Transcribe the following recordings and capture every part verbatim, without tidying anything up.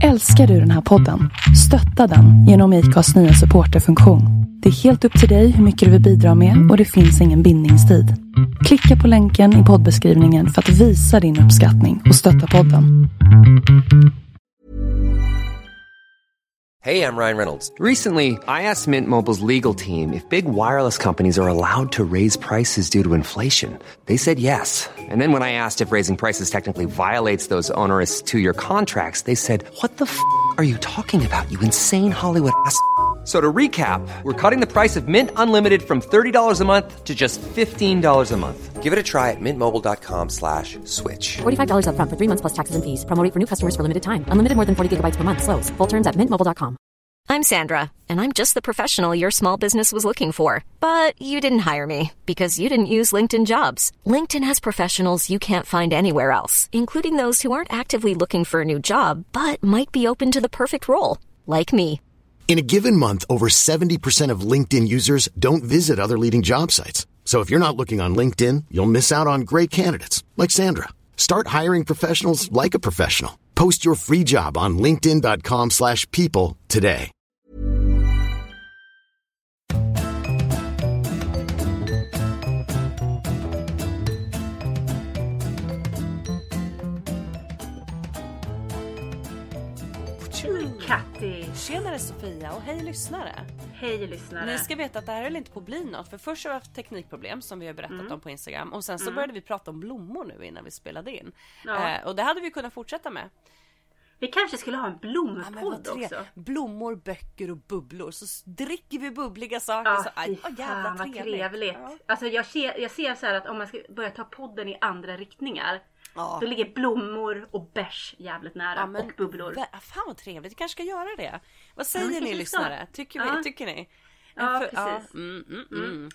Älskar du den här podden? Stötta den genom I C A:s nya supporterfunktion. Det är helt upp till dig hur mycket du vill bidra med och det finns ingen bindningstid. Klicka på länken i poddbeskrivningen för att visa din uppskattning och stötta podden. Hey, I'm Ryan Reynolds. Recently, I asked Mint Mobile's legal team if big wireless companies are allowed to raise prices due to inflation. They said yes. And then when I asked if raising prices technically violates those onerous two-year contracts, they said, what the f*** are you talking about, you insane Hollywood ass f- So to recap, we're cutting the price of Mint Unlimited from thirty dollars a month to just fifteen dollars a month. Give it a try at mintmobile.com slash switch. forty-five dollars up front for three months plus taxes and fees. Promo rate for new customers for limited time. Unlimited more than forty gigabytes per month. Slows full terms at mint mobile dot com. I'm Sandra, and I'm just the professional your small business was looking for. But you didn't hire me because you didn't use LinkedIn Jobs. LinkedIn has professionals you can't find anywhere else, including those who aren't actively looking for a new job, but might be open to the perfect role, like me. In a given month, over seventy percent of LinkedIn users don't visit other leading job sites. So if you're not looking on LinkedIn, you'll miss out on great candidates like Sandra. Start hiring professionals like a professional. Post your free job on linkedin dot com slash people today. Katti. Tjenare Sofia och hej lyssnare. Hej lyssnare. Ni ska veta att det här höll inte på att bli något. För först har vi haft teknikproblem som vi har berättat mm. om på Instagram. Och sen så mm. började vi prata om blommor nu innan vi spelade in. Ja. Eh, och det hade vi kunnat fortsätta med. Vi kanske skulle ha en blompodd ja, också. Blommor, böcker och bubblor. Så dricker vi bubbliga saker. Ja, så, aj, oh, jävla fan, trevligt. trevligt. Ja. Alltså jag ser, jag ser så här att om man ska börja ta podden i andra riktningar. Ja. Då ligger blommor och bärs jävligt nära. Ja, men, och bubblor. Vä- fan vad trevligt, vi kanske ska göra det. Vad säger ja, ni lyssnare? Tycker, vi, ja. tycker ni? Ja, För, precis. Ja. Mm, mm, mm. Mm.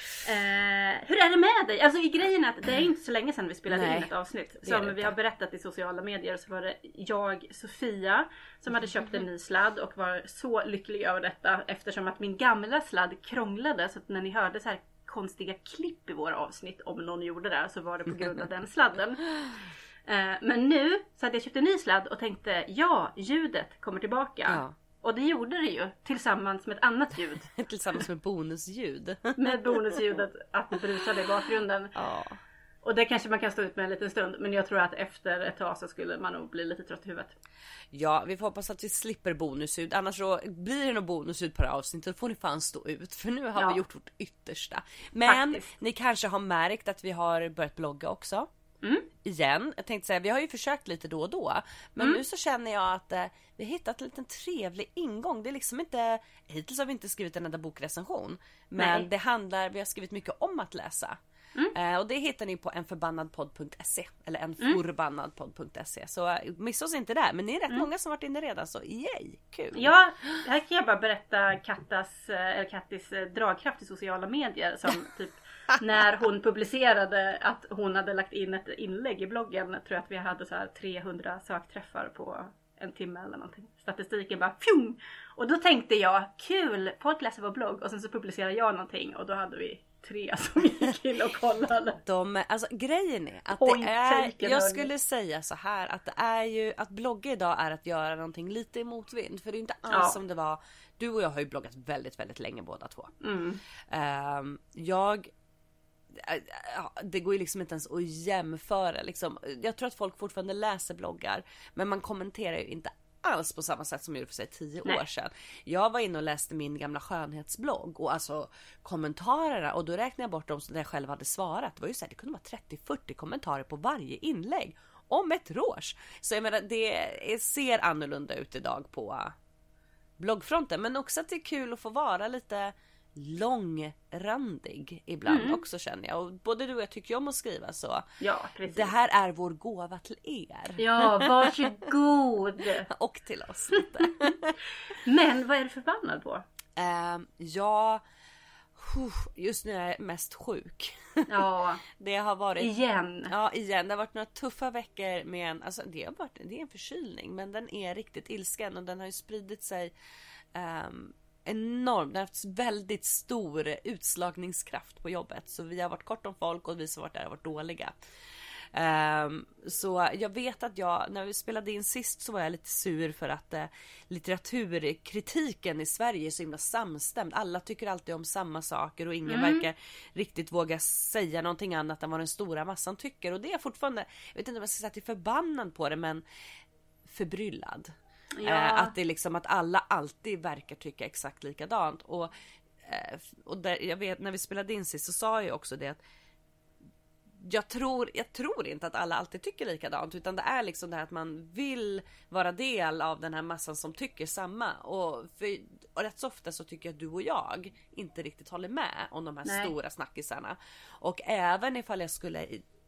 Eh, hur är det med dig? Alltså i grejen att det är inte så länge sedan vi spelade Nej, in ett avsnitt. Som vi har berättat i sociala medier så var det jag, Sofia, som hade köpt en ny sladd och var så lycklig över detta. Eftersom att min gamla sladd krånglade så att när ni hörde så här konstiga klipp i våra avsnitt, om någon gjorde det, så var det på grund av den sladden. Eh, men nu så hade jag köpt en ny sladd och tänkte, ja, ljudet kommer tillbaka. Ja. Och det gjorde det ju, tillsammans med ett annat ljud. Tillsammans med bonusljud. Med bonusljudet att det brusade i bakgrunden. Ja. Och det kanske man kan stå ut med en liten stund. Men jag tror att efter ett tag så skulle man nog bli lite trött i huvudet. Ja, vi får hoppas att vi slipper bonusljud. Annars så blir det nog bonusljud på det här avsnittet. Då får ni fan stå ut. För nu har ja. vi gjort vårt yttersta. Men Faktiskt. Ni kanske har märkt att vi har börjat blogga också. Mm. Igen, jag tänkte säga, vi har ju försökt lite då och då. Men mm. nu så känner jag att eh, vi har hittat en liten trevlig ingång. Det är liksom inte, hittills har vi inte skrivit en enda bokrecension. Men Nej. det handlar, vi har skrivit mycket om att läsa. Mm. Eh, och det hittar ni på enförbannadpodd punkt se. Eller enförbannadpodd punkt se. Så eh, missa oss inte där. Men ni är rätt mm. många som varit inne redan. Så yay, kul. Ja, här kan jag bara berätta Kattas, eller Kattis dragkraft i sociala medier. Som typ när hon publicerade att hon hade lagt in ett inlägg i bloggen. Tror jag att vi hade så här trehundra sökträffar på en timme eller någonting. Statistiken bara fjong. Och då tänkte jag, kul, folk läser vår blogg. Och sen så publicerade jag någonting och då hade vi tre som gick in och kollade. De, alltså grejen är att Point det är, taken, jag skulle säga så här, att det är ju, att blogga idag är att göra någonting lite i motvind. För det är inte alls ja. som det var, du och jag har ju bloggat väldigt, väldigt länge båda två. Mm. Um, jag det går ju liksom inte ens att jämföra liksom. Jag tror att folk fortfarande läser bloggar, men man kommenterar ju inte alls på samma sätt som jag gjorde för sig tio Nej. år sedan. Jag var inne och läste min gamla skönhetsblogg och alltså kommentarerna, och då räknade jag bort dem som jag själv hade svarat. Det var ju så här, det kunde vara trettio till fyrtio kommentarer på varje inlägg om ett rås. Så jag menar, det ser annorlunda ut idag på bloggfronten, men också att det är kul att få vara lite långrandig ibland mm. också, känner jag. Och både du och jag tycker om att skriva, så ja, precis. Det här är vår gåva till er. Ja, varsågod. Och till oss lite. Men vad är du förbannad på? Uh, ja, just nu är jag mest sjuk. Ja. Det har varit igen. Ja, igen. Det har varit några tuffa veckor med en, alltså det har varit, det är en förkylning, men den är riktigt ilsken och den har ju spridit sig um, enormt. Den har haft väldigt stor utslagningskraft på jobbet. Så vi har varit kort om folk och vi som varit där har varit dåliga. Um, så jag vet att jag, när vi spelade in sist så var jag lite sur för att uh, litteraturkritiken i Sverige är så himla samstämd. Alla tycker alltid om samma saker och ingen mm. verkar riktigt våga säga någonting annat än vad den stora massan tycker. Och det är fortfarande, jag vet inte om jag ska säga att jag är förbannad på det, men förbryllad. Ja. Uh, att det är liksom att alla alltid verkar tycka exakt likadant. Och, uh, och där, jag vet, när vi spelade in sist så sa jag också det att Jag tror, jag tror inte att alla alltid tycker likadant, utan det är liksom det här att man vill vara del av den här massan som tycker samma. Och, för, och rätt så ofta så tycker jag att du och jag inte riktigt håller med om de här Nej. stora snackisarna. Och även ifall jag skulle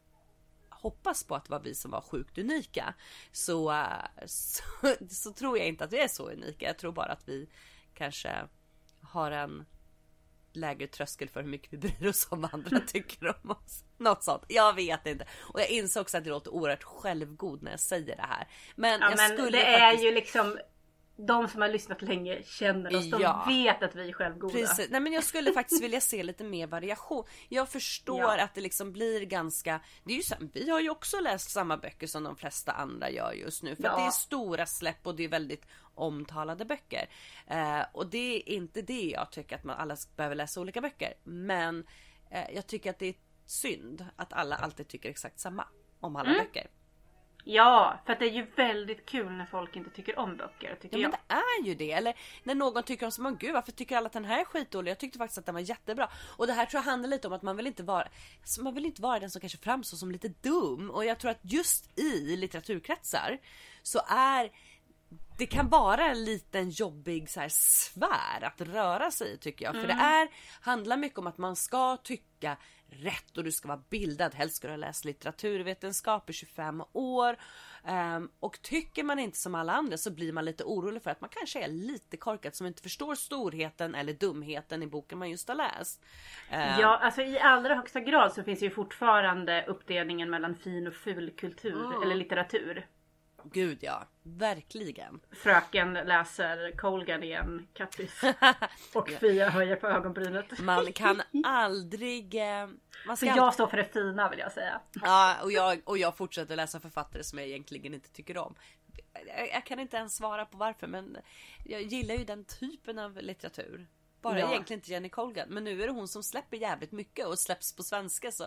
hoppas på att det var vi som var sjukt unika, så, så, så tror jag inte att vi är så unika. Jag tror bara att vi kanske har en lägre tröskel för hur mycket vi bryr oss om vad andra tycker om oss. Något sånt. Jag vet inte. Och jag inser också att det låter oerhört självgod när jag säger det här. Men, ja, jag men skulle det faktiskt... är ju liksom de som har lyssnat länge känner oss. De ja. vet att vi är självgoda. Precis. Nej, men jag skulle faktiskt vilja se lite mer variation. Jag förstår ja. att det liksom blir ganska... Det är ju så, vi har ju också läst samma böcker som de flesta andra gör just nu. För ja. att det är stora släpp och det är väldigt omtalade böcker. Eh, och det är inte det jag tycker att man alla behöver läsa olika böcker. Men eh, jag tycker att det är synd att alla alltid tycker exakt samma om alla mm. böcker. Ja, för att det är ju väldigt kul när folk inte tycker om böcker, tycker ja, jag. Men det är ju det. Eller när någon tycker om som, man, gud varför tycker alla att den här är skitdålig? Jag tyckte faktiskt att den var jättebra. Och det här tror jag handlar lite om att man vill inte vara man vill inte vara den som kanske framstår som lite dum. Och jag tror att just i litteraturkretsar så är det kan vara en liten jobbig så här sfär att röra sig i, tycker jag. Mm. För det är, handlar mycket om att man ska tycka rätt och du ska vara bildad. Helst ska du ha läst litteraturvetenskap i tjugofem år. Um, och tycker man inte som alla andra så blir man lite orolig för att man kanske är lite korkad som inte förstår storheten eller dumheten i boken man just har läst. Um, ja, alltså i allra högsta grad så finns ju fortfarande uppdelningen mellan fin och ful kultur mm. eller litteratur. Gud ja, verkligen. Fröken läser Colgan igen, Kattis. Och Fia höjer på ögonbrynet. Man kan aldrig... Man ska Så jag står för det fina, vill jag säga. Ja, och jag, och jag fortsätter läsa författare som jag egentligen inte tycker om. Jag, jag kan inte ens svara på varför, men jag gillar ju den typen av litteratur. Bara ja. egentligen inte Jenny Colgan. Men nu är det hon som släpper jävligt mycket och släpps på svenska, så...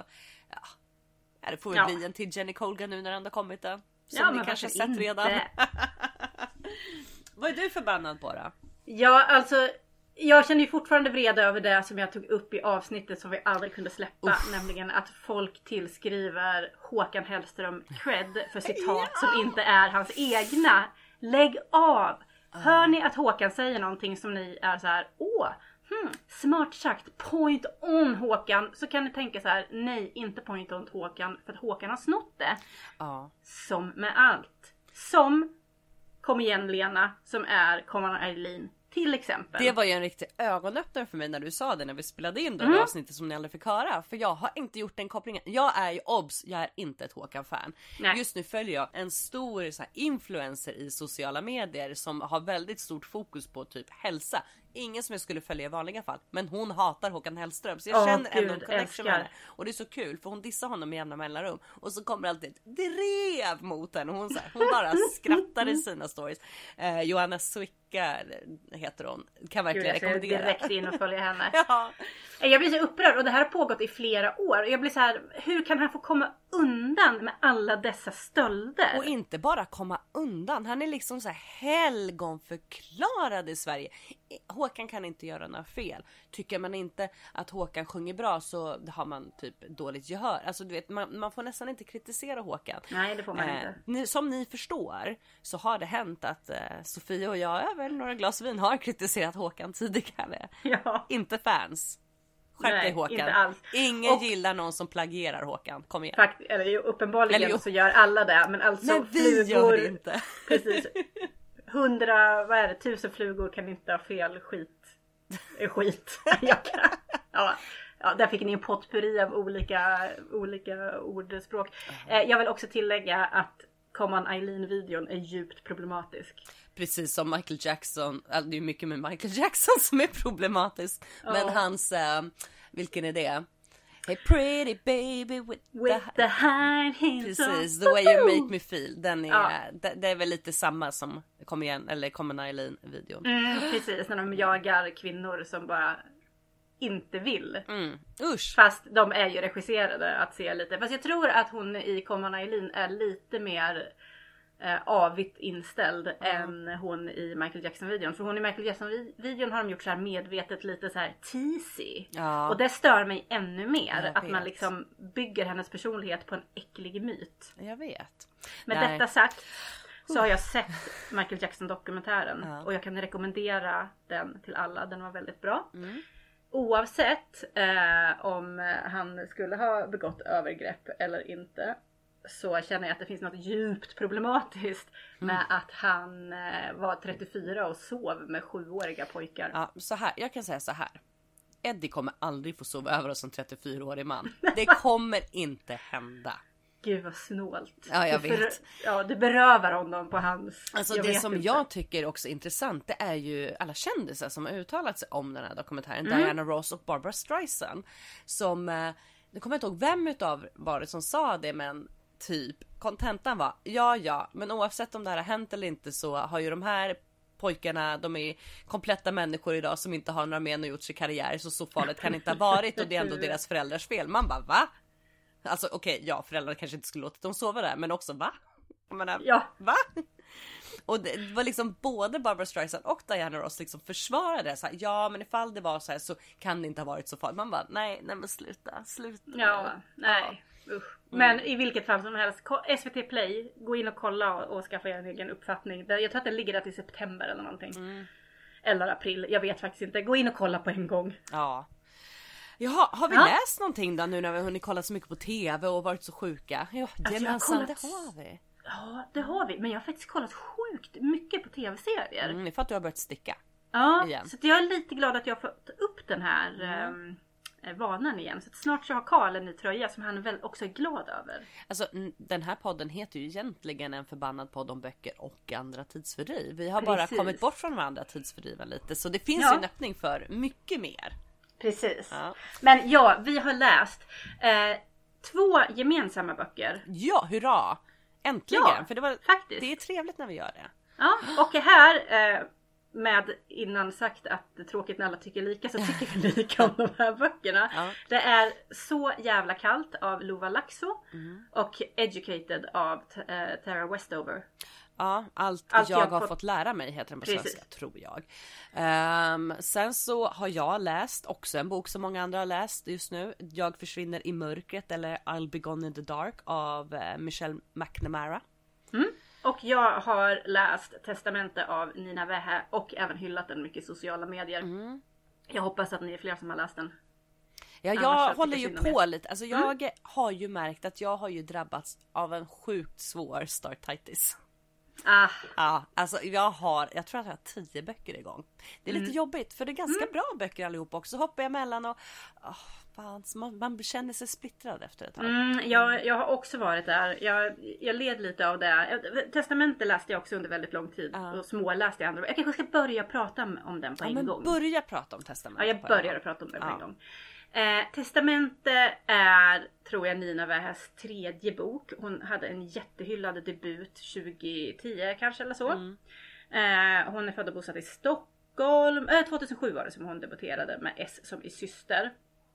Ja, det får väl ja. bli en till Jenny Colgan nu när den har kommit där. Som ja, ni kanske sett inte. redan. Vad är du förbannad på då? Ja, alltså jag känner ju fortfarande vrede över det som jag tog upp i avsnittet som vi aldrig kunde släppa. Uff. Nämligen att folk tillskriver Håkan Hellström cred för citat ja. som inte är hans egna. Lägg av! Uh. Hör ni att Håkan säger någonting som ni är så här: åh, hmm, smart sagt, point on Håkan. Så kan ni tänka så här: nej, inte point on Håkan, för att Håkan har snott det. Ja. Som med allt. Som Kom igen Lena, som är Common Eileen till exempel. Det var ju en riktig ögonöppnare för mig när du sa det när vi spelade in det mm. avsnittet som ni aldrig fick höra. För jag har inte gjort den kopplingen. Jag är ju obs, jag är inte ett Håkan-fan. Nej. Just nu följer jag en stor så här, influencer i sociala medier som har väldigt stort fokus på typ hälsa. Ingen som jag skulle följa i vanliga fall. Men hon hatar Håkan Hellström. Så jag oh, känner ändå en connection med henne. Och det är så kul för hon dissar honom med jämna mellanrum. Och så kommer alltid ett drev mot henne. Och hon, så här, hon bara skrattar i sina stories. Eh, Johanna Swicka heter hon. Kan verkligen Gud, rekommendera. Direkt in och följa henne. Ja. Jag blir så upprörd och det här har pågått i flera år. Och jag blir så här: hur kan han få komma undan med alla dessa stölder? Och inte bara komma undan. Han är liksom så här helgonförklarad i Sverige. Håkan kan inte göra några fel. Tycker man inte att Håkan sjunger bra så har man typ dåligt gehör. Alltså du vet, man, man får nästan inte kritisera Håkan. Nej, det får man inte. Eh, som ni förstår så har det hänt att eh, Sofia och jag över några glas vin har kritiserat Håkan tidigare. Ja. Inte fans. Skärp dig Håkan. Inte alls. Ingen och, gillar någon som plagierar Håkan. Kom igen. Fakt, eller ju, uppenbarligen eller, så gör alla det. Men alltså men vi flugor, gör det inte. Precis. Hundra, vad är det? Tusen flugor kan inte ha fel skit. Skit. Jag kan, ja. Ja, där fick ni en potpurri av olika, olika ordspråk. Eh, jag vill också tillägga att Common Eileen-videon är djupt problematisk. Precis som Michael Jackson. Alltså, det är mycket med Michael Jackson som är problematisk. Oh. Men hans, uh, vilken är det? Hey pretty baby with, with the, the high heels. Precis, the way you make me feel. Den är, ja. det, det är väl lite samma som Kom igen, eller Kommer Eileen-videon. Mm, precis, när de jagar kvinnor som bara inte vill. Mm. Usch. Fast de är ju regisserade att se lite. Fast jag tror att hon i Come On Eileen är lite mer eh, avigt inställd mm. än hon i Michael Jackson-videon. För hon i Michael Jackson-videon har de gjort så här medvetet lite så här teasy. Ja. Och det stör mig ännu mer. Att man liksom bygger hennes personlighet på en äcklig myt. Jag vet. Med Nej. detta sagt så har jag sett Michael Jackson-dokumentären. Ja. Och jag kan rekommendera den till alla. Den var väldigt bra. Mm. Oavsett eh, om han skulle ha begått övergrepp eller inte, så känner jag att det finns något djupt problematiskt med mm. att han eh, var trettiofyra och sov med sjuåriga pojkar. Ja, så här, jag kan säga så här. Eddie kommer aldrig få sova över oss som trettiofyraårig man. Det kommer inte hända. Gud vad snålt. Ja, jag du vet. För, ja, du berövar honom på hans... Alltså det som inte. jag tycker också är intressant, det är ju alla kändisar som har uttalat sig om den här dokumentären. Mm. Diana Ross och Barbra Streisand. Som, eh, jag kommer inte ihåg vem utav var det som sa det, men typ, kontentan var, ja ja, men oavsett om det här har hänt eller inte så har ju de här pojkarna, de är kompletta människor idag som inte har några men och gjort sig karriär, så så farligt kan det inte ha varit, och det är ändå deras föräldrars fel. Man bara, va? Alltså okej, okay, ja, föräldrar kanske inte skulle låta dem sova där, men också va? Jag menar, ja. Va? Och det var liksom både Barbra Streisand och Diana Ross liksom försvarade det så här, ja men ifall det var så här så kan det inte ha varit så farligt. Man bara, nej, nej men sluta, sluta. Ja, nej. Ja. Usch. Men mm. i vilket fall som helst, S V T Play, gå in och kolla och, och skaffa er en egen uppfattning. Jag tror att den ligger där till september eller någonting. Mm. Eller april, jag vet faktiskt inte. Gå in och kolla på en gång. Ja. Jaha, har vi ja. läst någonting då nu när vi har hunnit kolla så mycket på tv och varit så sjuka? Ja, det, alltså, men kollat... det har vi. Ja, det har vi. Men jag har faktiskt kollat sjukt mycket på tv-serier. Mm, det är för att du har börjat sticka. Ja, igen. Så jag är lite glad att jag har fått upp den här mm. eh, vanan igen. Så att snart så har Karl en ny tröja som han väl också är glad över. Alltså, den här podden heter ju egentligen En förbannad podd om böcker och andra tidsfördriv. Vi har Precis. bara kommit bort från varandra tidsfördriven lite. Så det finns ja. ju en öppning för mycket mer. Precis. Ja. Men ja, vi har läst eh, två gemensamma böcker. Ja, hurra! Äntligen! Ja, för det, var, faktiskt. det är trevligt när vi gör det. Ja, och här eh, med innan sagt att det är tråkigt när alla tycker lika, så tycker vi lika om de här böckerna. Ja. Det är Så jävla kallt av Lova Laxo mm. och Educated av eh, Tara Westover. Ja, allt, allt jag, jag har fått... fått lära mig heter den på Precis. svenska, tror jag. Um, sen så har jag läst också en bok som många andra har läst just nu. Jag försvinner i mörkret, eller I'll be gone in the dark av uh, Michelle McNamara. Mm. Och jag har läst Testamente av Nina Wähä och även hyllat den mycket i sociala medier. Mm. Jag hoppas att ni är fler som har läst den. Ja, jag håller ju på med. lite. Alltså jag mm. har ju märkt att jag har ju drabbats av en sjukt svår startitis. Ah. Ja, alltså jag har, jag tror att jag har tio böcker igång. Det är lite mm. jobbigt för det är ganska mm. bra böcker allihop också. Så hoppar jag emellan och oh, fan, man, man känner sig splittrad efter ett tag. Mm, jag, jag har också varit där. Jag, jag led lite av det. Testamente läste jag också under väldigt lång tid. Uh. Och små läste jag andra. Jag kanske ska börja prata om den på ja, en men gång. Börja prata om Testamente. Ja, jag börjar prata om den på ja. en gång. Eh, Testamente är, tror jag, Nina Wähäs tredje bok. Hon hade en jättehyllad debut tjugohundratio kanske eller så. Mm. Eh, hon är född och bosatt i Stockholm. Eh, tjugohundrasju var det som hon debuterade med S som i syster.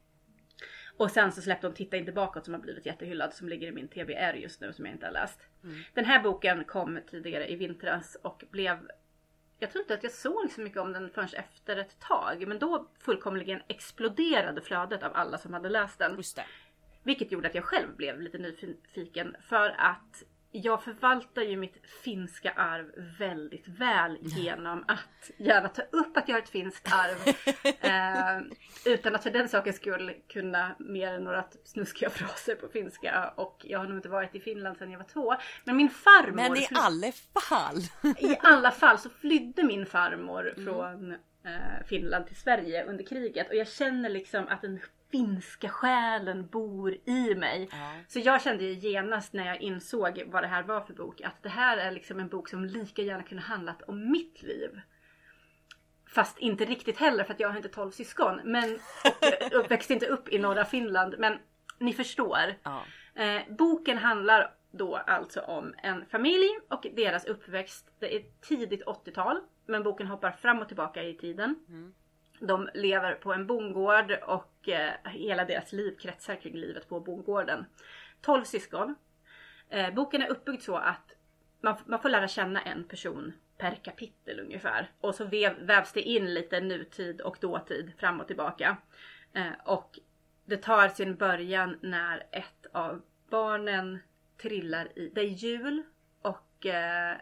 Och sen så släppte hon Titta inte bakåt som har blivit jättehyllad, som ligger i min T B R just nu som jag inte har läst. Mm. Den här boken kom tidigare i vintras och blev... Jag tror inte att jag såg så mycket om den förrän efter ett tag. Men då fullkomligen exploderade flödet av alla som hade läst den. Just det. Vilket gjorde att jag själv blev lite nyfiken. För att jag förvaltar ju mitt finska arv väldigt väl genom att gärna ta upp att jag har ett finskt arv. eh, utan att för den saken skulle kunna mer än några snuskiga fraser på finska. Och jag har nog inte varit i Finland sedan jag var två. Men min farmor... Men i alla fall! I alla fall så flydde min farmor mm. från eh, Finland till Sverige under kriget. Och jag känner liksom att en... finska själen bor i mig. Ja. Så jag kände ju genast när jag insåg vad det här var för bok, att det här är liksom en bok som lika gärna kunde handlat om mitt liv. Fast inte riktigt heller för att jag har inte tolv syskon. Men och växte inte upp i norra Finland. Men ni förstår. Ja. Eh, boken handlar då alltså om en familj och deras uppväxt. Det är tidigt åttiotal. Men boken hoppar fram och tillbaka i tiden. Mm. De lever på en bondgård och eh, hela deras liv kretsar kring livet på bondgården. tolv syskon. Eh, boken är uppbyggd så att man, man får lära känna en person per kapitel ungefär. Och så väv, vävs det in lite nutid och dåtid fram och tillbaka. Eh, och det tar sin början när ett av barnen trillar i... Det är jul och eh,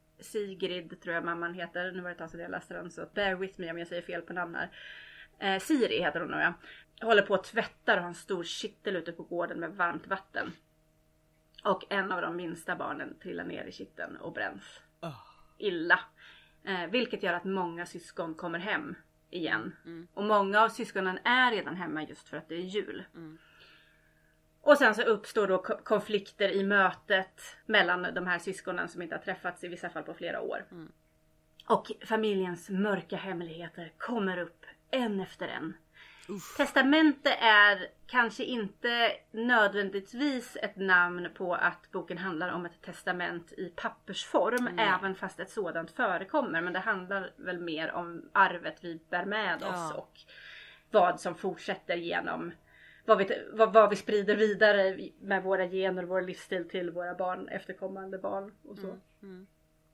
Sigrid tror jag mamman heter. Nu var det ett tag sedan jag läste den så bear with me om jag säger fel på namn här. Eh, Siri heter hon nog ja. Håller på att tvätta och har en stor kittel ute på gården med varmt vatten. Och en av de minsta barnen trillar ner i kitteln och bränns. Oh. Illa. Eh, vilket gör att många syskon kommer hem igen. Mm. Och många av syskonen är redan hemma just för att det är jul. Mm. Och sen så uppstår då konflikter i mötet mellan de här syskonen som inte har träffats i vissa fall på flera år. Mm. Och familjens mörka hemligheter kommer upp en efter en. Uff. Testamente är kanske inte nödvändigtvis ett namn på att boken handlar om ett testament i pappersform. Mm. Även fast ett sådant förekommer. Men det handlar väl mer om arvet vi bär med ja. oss. Och vad som fortsätter genom... Vad vi, vad, vad vi sprider vidare med våra gener och vår livsstil till våra barn, efterkommande barn och så. Mm, mm.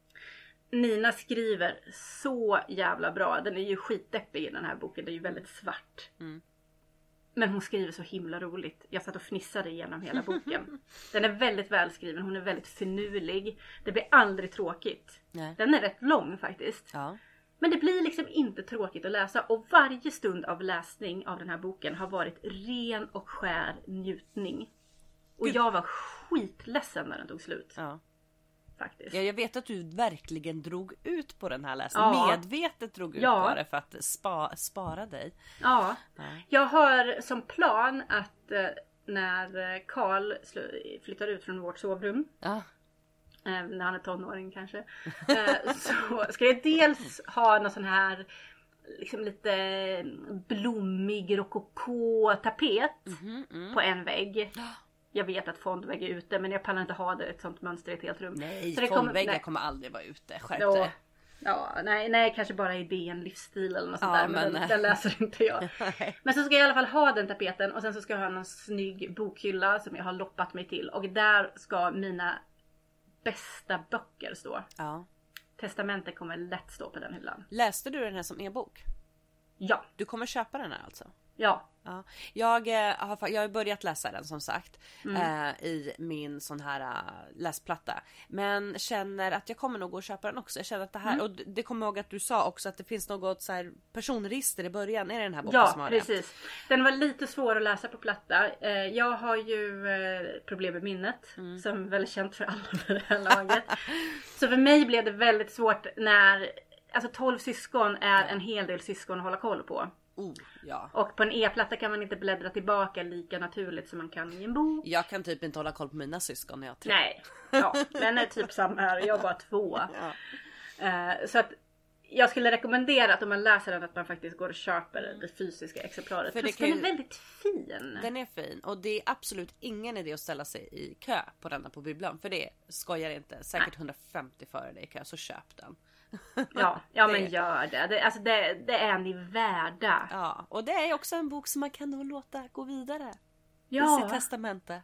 Nina skriver så jävla bra. Den är ju skitdeppig i den här boken. Det är ju väldigt svart. Mm. Men hon skriver så himla roligt. Jag satt och fnissade igenom hela boken. Den är väldigt välskriven. Hon är väldigt finurlig. Det blir aldrig tråkigt. Nej. Den är rätt lång faktiskt. Ja. Men det blir liksom inte tråkigt att läsa. Och varje stund av läsning av den här boken har varit ren och skär njutning. Och Gud. Jag var skitledsen när den tog slut. Ja. Faktiskt. Ja, jag vet att du verkligen drog ut på den här läsningen. Ja. Medvetet drog ut ja. på det för att spa, spara dig. Ja. ja, jag har som plan att eh, när Karl flyttar ut från vårt sovrum. Ja. När han är tonåring kanske. Så ska jag dels ha någon sån här liksom lite blommig rokoko-tapet mm-hmm, mm. på en vägg. Jag vet att fondvägg är ute men jag pallar inte ha det ett sånt mönster i ett helt rum. Nej, så fondväggar kommer, kommer aldrig vara ute. Skärp dig. Ja, nej, nej, kanske bara i D N livsstil eller något sånt ja, där. Men, men den, den läser inte jag. Men så ska jag i alla fall ha den tapeten. Och sen så ska jag ha någon snygg bokhylla som jag har loppat mig till. Och där ska mina bästa böcker stå. Ja. Testamentet kommer lätt stå på den hyllan. Läste du den här som e-bok? Ja. Du kommer köpa den här alltså? Ja. Ja. Jag, eh, har, jag har börjat läsa den som sagt mm. eh, i min sån här uh, läsplatta. Men känner att jag kommer nog gå och köpa den också. Jag känner att det här, mm. och det kommer ihåg att du sa också att det finns något så här personregister i början. Är det den här boken ja, som har det? Ja, precis. Den var lite svår att läsa på platta. Eh, jag har ju eh, problem med minnet mm. som är väldigt känt för alla för det här laget. Så för mig blev det väldigt svårt när, alltså tolv syskon är en hel del syskon att hålla koll på. Oh, ja. Och på en e-platta kan man inte bläddra tillbaka lika naturligt som man kan i en bok. Jag kan typ inte hålla koll på mina syskon när jag tror. Nej, ja, men är typ samma här. Jag har bara två. Ja. Uh, så att jag skulle rekommendera att om man läser den att man faktiskt går och köper det fysiska exemplaret. För det kan... den är väldigt fin. Den är fin och det är absolut ingen idé att ställa sig i kö på denna på bibblan. För det skojar inte. Säkert Nej. hundrafemtio före dig i kö, så köp den. Ja, ja men gör det. Det, alltså det. Det är ni värda. Ja, och det är också en bok som man kan då låta gå vidare. Ja. I sitt testamente.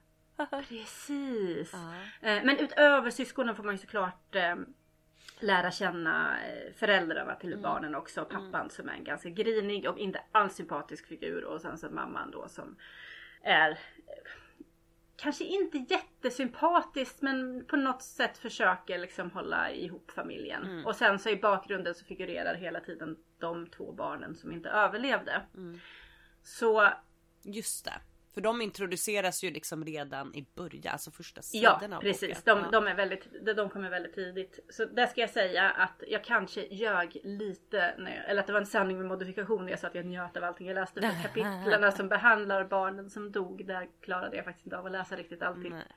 Precis. Ja. Men utöver syskonen får man ju såklart eh, lära känna föräldrarna till mm. barnen också. Pappan mm. som är en ganska grinig och inte alls sympatisk figur. Och sen så mamman då som är... Kanske inte jättesympatiskt men på något sätt försöker liksom hålla ihop familjen. Mm. Och sen så i bakgrunden så figurerar hela tiden de två barnen som inte överlevde. Mm. Så... Just det. För de introduceras ju liksom redan i början, alltså första sidorna. Ja, precis. De, ja. de, är väldigt, de kommer väldigt tidigt. Så där ska jag säga att jag kanske ljög lite, när jag, eller att det var en sanning med modifikation när jag sa att jag njöt av allting jag läste. För kapitlarna som behandlar barnen som dog, där klarade jag faktiskt inte av att läsa riktigt allting. Nej.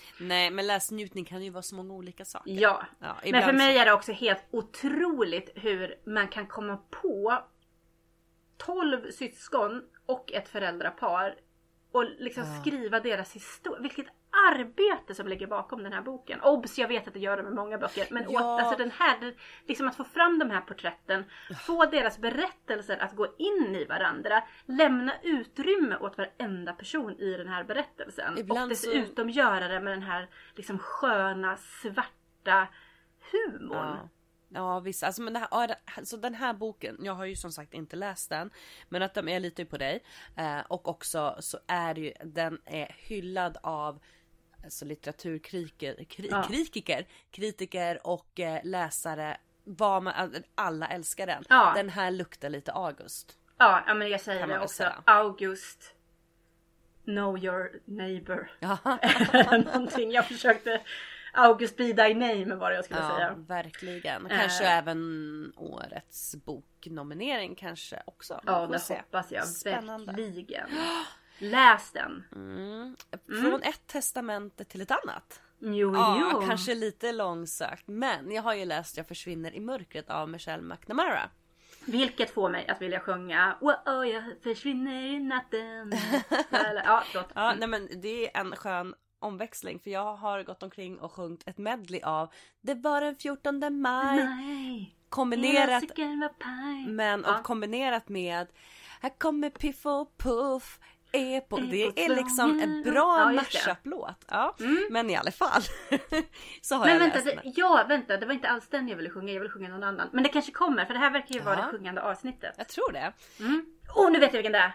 Nej, men läsnjutning kan ju vara så många olika saker. Ja, ja men för mig så... är det också helt otroligt hur man kan komma på tolv syskon och ett föräldrapar och liksom ja. skriva deras historia. Vilket arbete som ligger bakom den här boken. Obs, jag vet att det gör det med många böcker. Men ja. åt, alltså den här, liksom att få fram de här porträtten. Få deras berättelser att gå in i varandra. Lämna utrymme åt varenda person i den här berättelsen. Ibland och dessutom så... göra det med den här liksom sköna, svarta humorn. Ja. Ja visst, alltså, men det här, alltså den här boken, jag har ju som sagt inte läst den, men att de är lite på dig eh, och också så är det ju, den är hyllad av alltså, litteraturkritiker kri, ja. kritiker, kritiker och eh, läsare, vad man, alla älskar den. Ja. Den här luktar lite August. Ja, ja men jag säger det också, säga. August, know your neighbor. Någonting jag försökte August be thy name var det jag skulle ja, säga. Verkligen. Kanske äh, även årets boknominering kanske också. Ja, det se. hoppas jag. Spännande. Verkligen. Läs den. Mm. Från mm. ett testamente till ett annat. Jo, ja, jo. Kanske lite långsökt. Men jag har ju läst Jag försvinner i mörkret av Michelle McNamara. Vilket får mig att vilja sjunga oh, oh, jag försvinner i natten. ja, ja, nej men det är en skön omväxling, för jag har gått omkring och sjungit ett medley av Det var den fjortonde maj. Nej. Kombinerat men och ja. kombinerat med Här kommer Piff och Puff är på, det är liksom en bra ja, mashup-låt. Ja, mm. Men i alla fall så har men jag vänta, läst det, ja, vänta, det var inte alls den jag ville sjunga. Jag ville sjunga någon annan. Men det kanske kommer, för det här verkar ju vara ja. det sjungande avsnittet. Jag tror det. Mm. Oh, nu vet jag vilken det är.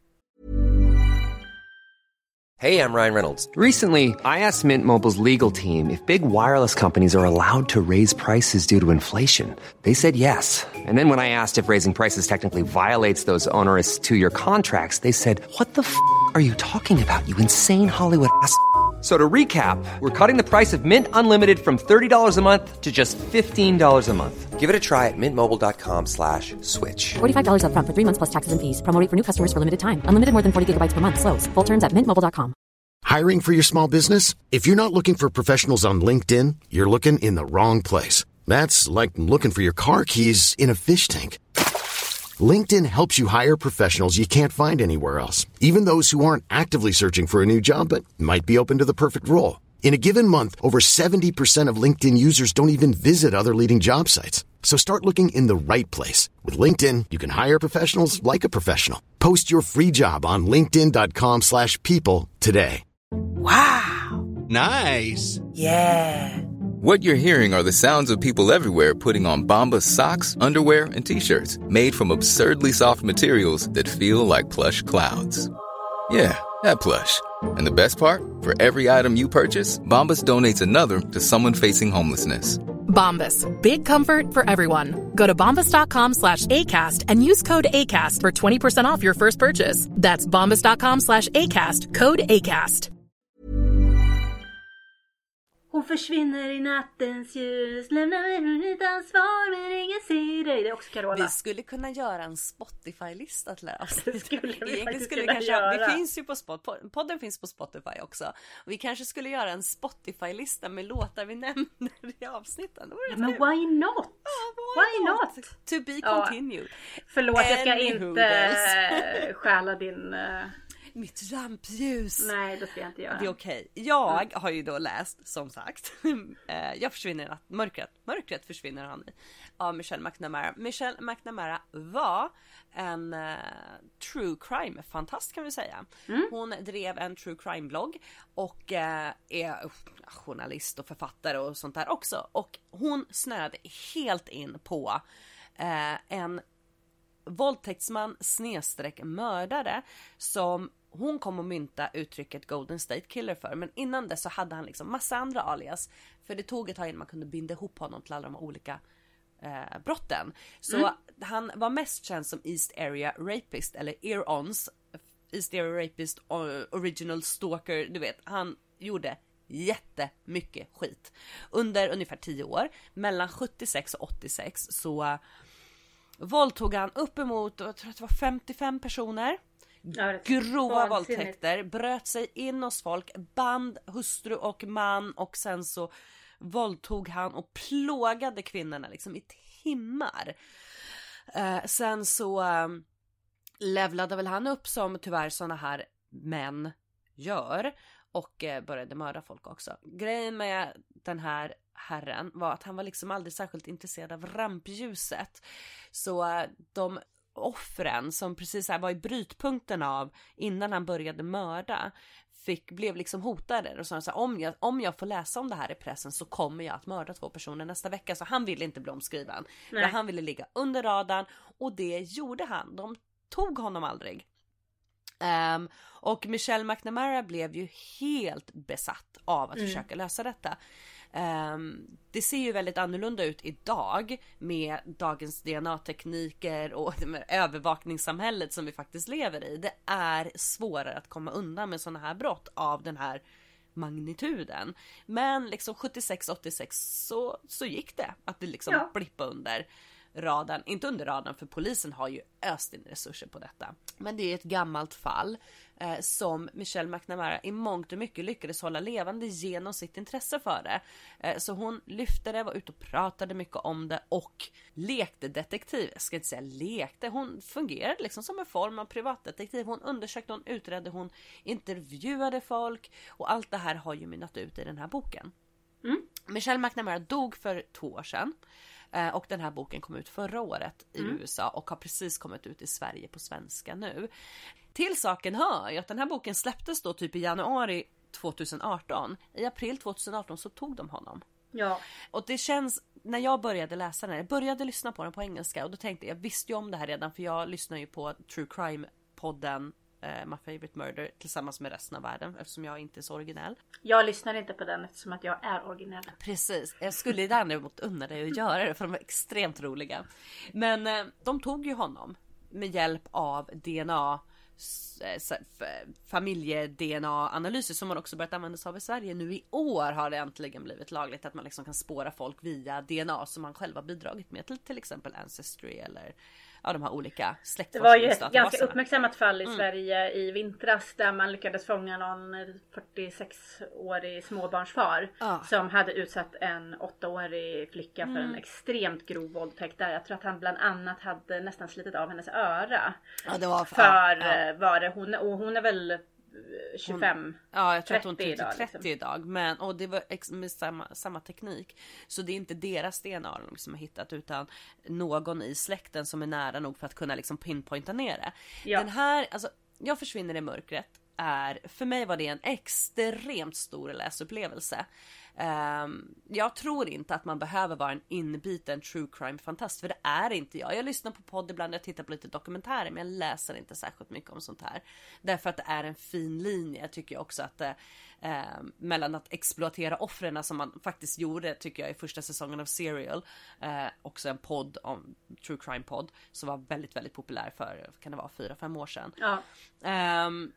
Hey, I'm Ryan Reynolds. Recently, I asked Mint Mobile's legal team if big wireless companies are allowed to raise prices due to inflation. They said yes. And then when I asked if raising prices technically violates those onerous two-year contracts, they said, what the f*** are you talking about, you insane Hollywood ass f- So to recap, we're cutting the price of Mint Unlimited from thirty dollars a month to just fifteen dollars a month. Give it a try at mintmobile.com slash switch. forty-five dollars up front for three months plus taxes and fees. Promo rate for new customers for limited time. Unlimited more than forty gigabytes per month. Slows full terms at mint mobile dot com. Hiring for your small business? If you're not looking for professionals on LinkedIn, you're looking in the wrong place. That's like looking for your car keys in a fish tank. LinkedIn helps you hire professionals you can't find anywhere else, even those who aren't actively searching for a new job but might be open to the perfect role. In a given month, over seventy percent of LinkedIn users don't even visit other leading job sites. So start looking in the right place. With LinkedIn, you can hire professionals like a professional. Post your free job on linkedin dot com slash people today. Wow. Nice. Yeah. What you're hearing are the sounds of people everywhere putting on Bombas socks, underwear, and T-shirts made from absurdly soft materials that feel like plush clouds. Yeah, that plush. And the best part? For every item you purchase, Bombas donates another to someone facing homelessness. Bombas. Big comfort for everyone. Go to bombas dot com slash ACAST and use code ACAST for twenty percent off your first purchase. That's bombas dot com slash ACAST. Code ACAST. Hon försvinner i nattens ljus, lämnar mig utan svar, men ingen ser dig. Det är också Carola. Vi skulle kunna göra en Spotify-lista till oss. Det skulle vi Egentligen faktiskt skulle kunna kanske, göra. Vi finns ju på Spot, podden finns på Spotify också. Vi kanske skulle göra en Spotify-lista med låtar vi nämner i avsnitten. Ja, men why not? Ja, why, why not? not? To be continued. Ja. Förlåt, jag ska inte stjäla din... Uh... Mitt rampljus. Nej, det ska jag inte göra. Det är okej. Okay. Jag mm. har ju då läst, som sagt, Jag försvinner i natt. Mörkret. Mörkret försvinner han i. Av Michelle McNamara. Michelle McNamara var en uh, true crime-fantast kan vi säga. Mm. Hon drev en true crime-blogg och uh, är uh, journalist och författare och sånt där också. Och hon snöade helt in på uh, en våldtäktsman snedstreck mördare som hon kom att mynta uttrycket Golden State Killer för. Men innan det så hade han liksom massa andra alias. För det tog ett tag innan man kunde binda ihop honom till alla de olika eh, brotten. Så mm. han var mest känd som East Area Rapist eller Ear-Ons. East Area Rapist, Original Stalker, du vet. Han gjorde jättemycket skit. Under ungefär tio år. Mellan sjuttiosex och åttiosex så... våldtog han uppemot, jag tror att det var femtiofem personer, Ja, grova våldtäkter, bröt sig in hos folk, band hustru och man och sen så våldtog han och plågade kvinnorna liksom i timmar. Eh, sen så eh, levlade väl han upp som tyvärr såna här män gör och eh, började mörda folk också. Grejen med den här herren var att han var liksom aldrig särskilt intresserad av rampljuset. Så eh, de offren som precis här var i brytpunkten av innan han började mörda fick, blev liksom hotade och sa så här, om jag, om jag får läsa om det här i pressen så kommer jag att mörda två personer nästa vecka. Så han ville inte bli omskriven. För han ville ligga under radarn och det gjorde han. De tog honom aldrig. Um, och Michelle McNamara blev ju helt besatt av att mm. försöka lösa detta. Um, det ser ju väldigt annorlunda ut idag med dagens D N A-tekniker och med övervakningssamhället som vi faktiskt lever i. Det är svårare att komma undan med sådana här brott av den här magnituden. Men liksom sjuttiosex åttiosex så, så gick det att det liksom ja. blippa under radarn. Inte under radarn för polisen har ju öst in resurser på detta. Men det är ett gammalt fall eh, som Michelle McNamara i mångt och mycket lyckades hålla levande genom sitt intresse för det. Eh, så hon lyfte det, var ute och pratade mycket om det och lekte detektiv. Jag ska inte säga lekte, hon fungerade liksom som en form av privatdetektiv. Hon undersökte, hon utredde, hon intervjuade folk och allt det här har ju mynnat ut i den här boken. Mm. Michelle McNamara dog för två år sedan. Och den här boken kom ut förra året i mm. U S A och har precis kommit ut i Sverige på svenska nu. Till saken hör ju att den här boken släpptes då typ i januari tjugoarton. I april tjugoarton så tog de honom. Ja. Och det känns, när jag började läsa den, jag började lyssna på den på engelska och då tänkte jag, jag visste ju om det här redan för jag lyssnar ju på True Crime-podden Uh, My Favorite Murder tillsammans med resten av världen eftersom jag inte är så originell. Jag lyssnar inte på den eftersom att jag är originell. Precis, jag skulle däremot unna dig att göra det för de var extremt roliga. Men uh, de tog ju honom med hjälp av D N A familje-D N A-analyser som man också börjat använda sig av i Sverige. Nu i år har det äntligen blivit lagligt att man liksom kan spåra folk via D N A som man själv har bidragit med till till exempel Ancestry eller ja, de här olika släktforskningsdatabaserna. Det var ju ett ganska uppmärksammat fall i mm. Sverige i vintras där man lyckades fånga någon fyrtiosex-årig småbarnsfar ah. som hade utsatt en åttaårig flicka mm. för en extremt grov våldtäkt där. Jag tror att han bland annat hade nästan slitit av hennes öra. Ja, det var för, för ja. var det hon, och hon är väl tjugofem, hon, ja, jag tror att hon tog idag, trettio liksom. idag. Men, och det var ex, med samma, samma teknik. Så det är inte deras D N A de liksom har hittat utan någon i släkten som är nära nog för att kunna liksom pinpointa ner det. Ja. Den här, alltså, jag försvinner i mörkret är, för mig var det en extremt stor läsupplevelse. Um, jag tror inte att man behöver vara en inbiten true crime fantast, för det är inte jag. Jag lyssnar på podd ibland, jag tittar på lite dokumentärer, men jag läser inte särskilt mycket om sånt här. Därför att det är en fin linje, tycker jag också att uh, mellan att exploatera offren som man faktiskt gjorde, tycker jag, i första säsongen av Serial. Uh, också en podd om true crime podd som var väldigt, väldigt populär för, kan det vara, fyra, fem år sedan. Ja. Um,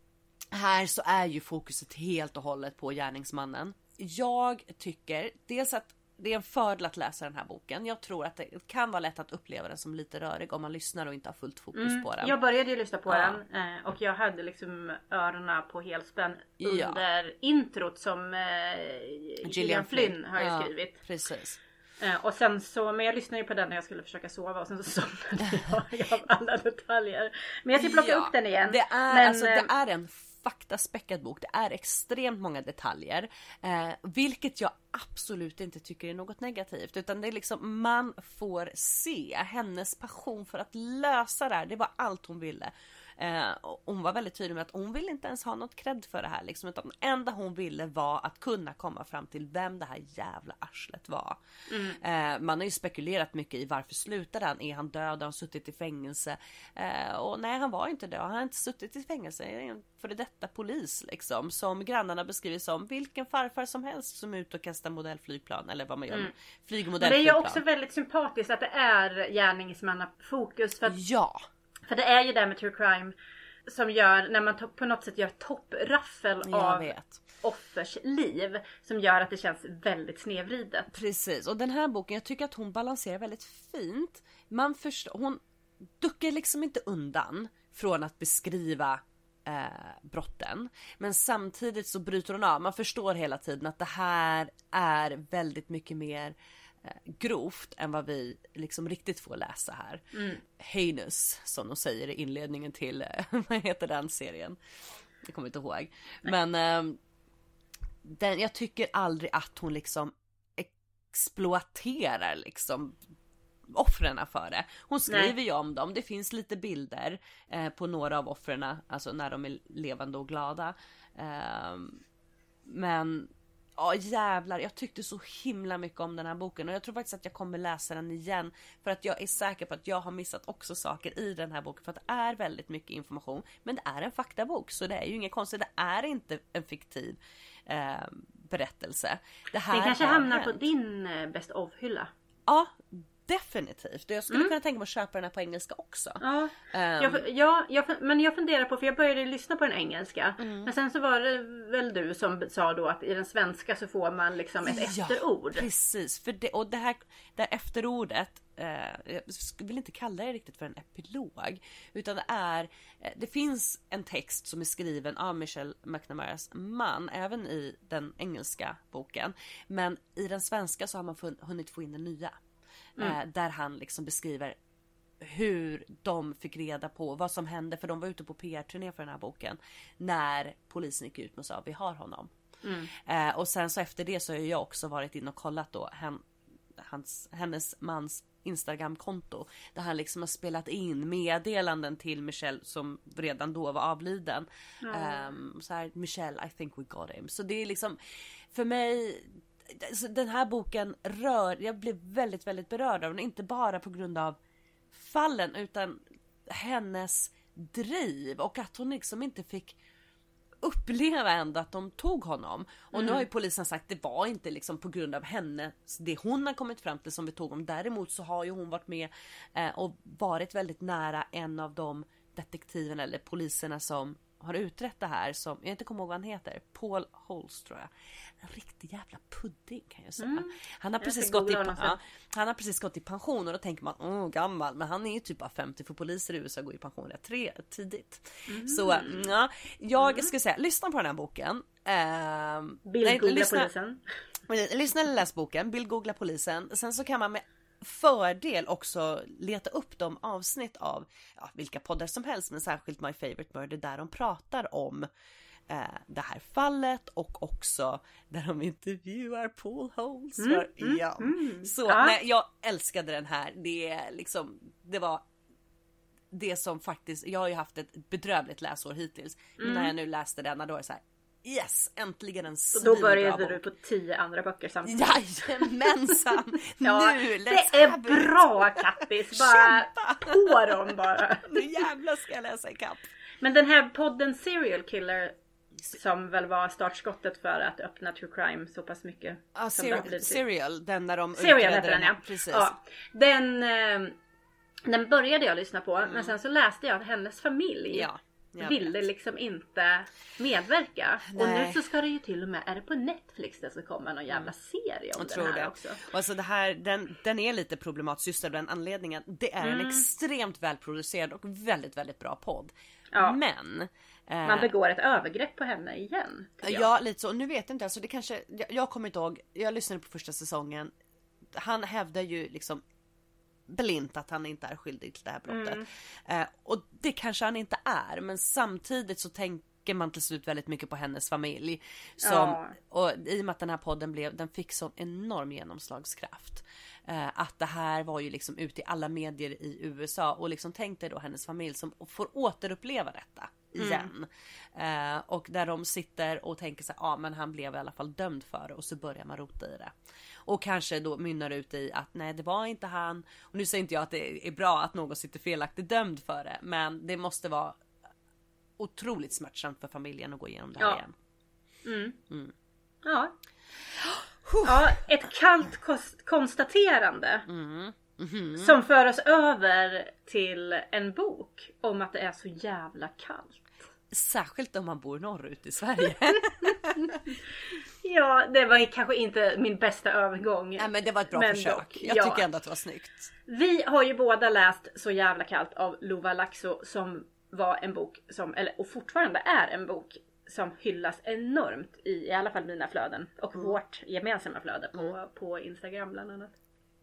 här så är ju fokuset helt och hållet på gärningsmannen. Jag tycker dels att det är en fördel att läsa den här boken. Jag tror att det kan vara lätt att uppleva den som lite rörig om man lyssnar och inte har fullt fokus mm, på den. Jag började ju lyssna på ja. den och jag hade liksom öronen på helspänn under ja. introt som Gillian, Gillian Flynn har ja, skrivit. Precis. Och sen så, men jag lyssnade ju på den när jag skulle försöka sova och sen så somnade jag av alla detaljer. Men jag ska plocka ja, upp den igen. Det är, men, alltså, det är en faktaspäckad bok. Det är extremt många detaljer. Eh, vilket jag absolut inte tycker är något negativt. Utan det är liksom, man får se hennes passion för att lösa det här. Det var allt hon ville. Eh, och hon var väldigt tydlig med att hon ville inte ens ha något cred för det här. Liksom, utan det enda hon ville var att kunna komma fram till vem det här jävla arslet var. Mm. Eh, man har ju spekulerat mycket i varför slutade han. Är han död? Har han suttit i fängelse? Eh, och nej, han var inte död. Han har inte suttit i fängelse. Det är en före detta polis liksom. Som grannarna beskriver som vilken farfar som helst som är ute och kastar modellflygplan. Eller vad man gör. Mm. Flygmodellflygplan. Det är ju också väldigt sympatiskt att det är gärningsmannafokus. För att... Ja. För det är ju det med true crime som gör, när man på något sätt gör toppraffel jag av vet. offers liv, som gör att det känns väldigt snedvridet. Precis, och den här boken, jag tycker att hon balanserar väldigt fint. Man förstår, hon duckar liksom inte undan från att beskriva eh, brotten. Men samtidigt så bryter hon av. Man förstår hela tiden att det här är väldigt mycket mer eh, grovt än vad vi liksom riktigt får läsa här. Mm. Heinous, som de säger i inledningen till, eh, vad heter den serien? Jag kommer inte ihåg. Nej. Men eh, den, jag tycker aldrig att hon liksom exploaterar liksom offren för det. Hon skriver Nej. ju om dem. Det finns lite bilder eh, på några av offren, alltså när de är levande och glada. Eh, men ja jävlar, jag tyckte så himla mycket om den här boken och jag tror faktiskt att jag kommer läsa den igen för att jag är säker på att jag har missat också saker i den här boken för att det är väldigt mycket information, men det är en faktabok så det är ju inget konstigt, det är inte en fiktiv eh, berättelse. Det här den kanske hamnar hänt. På din best of-hylla. Ja, definitivt. Och jag skulle mm. kunna tänka mig att köpa den här på engelska också. Ja, um. jag, ja jag, men jag funderar på, för jag började lyssna på den engelska. Mm. Men sen så var det väl du som sa då att i den svenska så får man liksom ett ja, efterord. Precis, för det, och det här, det här efterordet, eh, jag vill inte kalla det riktigt för en epilog. Utan det är, det finns en text som är skriven av Michelle McNamaras man, även i den engelska boken. Men i den svenska så har man fun- hunnit få in den nya. Mm. Eh, där han liksom beskriver hur de fick reda på vad som hände, för de var ute på P R-turné för den här boken när polisen gick ut och sa vi har honom. Mm. Eh, och sen så efter det så har jag också varit in och kollat då hen, hans, hennes mans Instagram-konto där han liksom har spelat in meddelanden till Michelle som redan då var avliden. Mm. Um, så här, Michelle, I think we got him. Så det är liksom för mig, den här boken rör, jag blev väldigt väldigt berörd av den, inte bara på grund av fallen utan hennes driv och att hon liksom inte fick uppleva ändå att de tog honom. Och mm. nu har ju polisen sagt det var inte liksom på grund av henne, det hon har kommit fram till som vi tog honom. Däremot så har ju hon varit med eh, och varit väldigt nära en av de detektiverna eller poliserna som har utrett det här, som jag inte kommer ihåg vad han heter, Paul Holes tror jag. En riktig jävla pudding kan jag säga. Mm. Han har precis gått i ja, han har precis gått i pension och då tänker man åh gammal, men han är ju typ bara femtio för poliser i U S A går i pension rätt tre tidigt. Mm. Så ja, jag mm. ska säga lyssna på den här boken. Eh, Bild googla lyssna, polisen. Lyssna eller läs boken, bild googla polisen. Sen så kan man med fördel också leta upp de avsnitt av ja, vilka poddar som helst, men särskilt My Favorite Murder där de pratar om eh, det här fallet och också där de intervjuar Paul Holes. Mm, för, mm, ja. mm. Så ja. Nej, jag älskade den här. Det liksom, det var det som faktiskt, jag har ju haft ett bedrövligt läsår hittills, men mm. när jag nu läste denna då är det så här, yes, äntligen en svinbra bok. Och då började du på tio andra böcker samtidigt. Jajamensan! Ja, nu, det är bra Kattis. Bara på dem bara. Nu jävlar ska jag läsa i kapp. Men den här podden Serial Killer, som väl var startskottet för att öppna True Crime så pass mycket. Ja, Serial, serial den där de Serial heter den, ja. Precis. Ja, den, den började jag lyssna på, mm. men sen så läste jag att hennes familj ja. Jag ville vet. liksom inte medverka. Nej. Och nu så ska det ju till och med, är det på Netflix det ska komma någon jävla serie om jag den här det. också. Och alltså det här, den, den är lite problematisk just av den anledningen. Det är mm. en extremt välproducerad och väldigt, väldigt bra podd. Ja. Men eh, man begår ett övergrepp på henne igen. Ja, lite så. Nu vet jag inte, alltså det kanske, jag, jag kommer inte ihåg, jag lyssnade på första säsongen. Han hävdar ju liksom blint att han inte är skyldig till det här brottet. Mm. Eh, och det kanske han inte är, men samtidigt så tänker man till slut väldigt mycket på hennes familj. Som, ja. Och i och med att den här podden blev, den fick sån enorm genomslagskraft. Eh, att det här var ju liksom ute i alla medier i U S A. Och liksom tänkte då hennes familj som får återuppleva detta igen. Mm. Eh, och där de sitter och tänker sig, ja ah, men han blev i alla fall dömd för det. Och så börjar man rota i det. Och kanske då mynnar ut i att nej, det var inte han. Och nu säger inte jag att det är bra att någon sitter felaktigt dömd för det. Men det måste vara otroligt smärtsamt för familjen att gå igenom det här ja. igen. Mm. Mm. Ja. Ja, ett kallt kost- konstaterande. Mm. Mm-hmm. Som för oss över till en bok om att det är så jävla kallt. Särskilt om man bor norrut i Sverige. Ja, det var kanske inte min bästa övergång. Nej, men det var ett bra försök. Dock, jag ja. tycker ändå att det var snyggt. Vi har ju båda läst Så jävla kallt av Lova Laxo, som var en bok som, eller och fortfarande är en bok som hyllas enormt i i alla fall mina flöden och mm. vårt gemensamma flöde på, mm. på Instagram bland annat.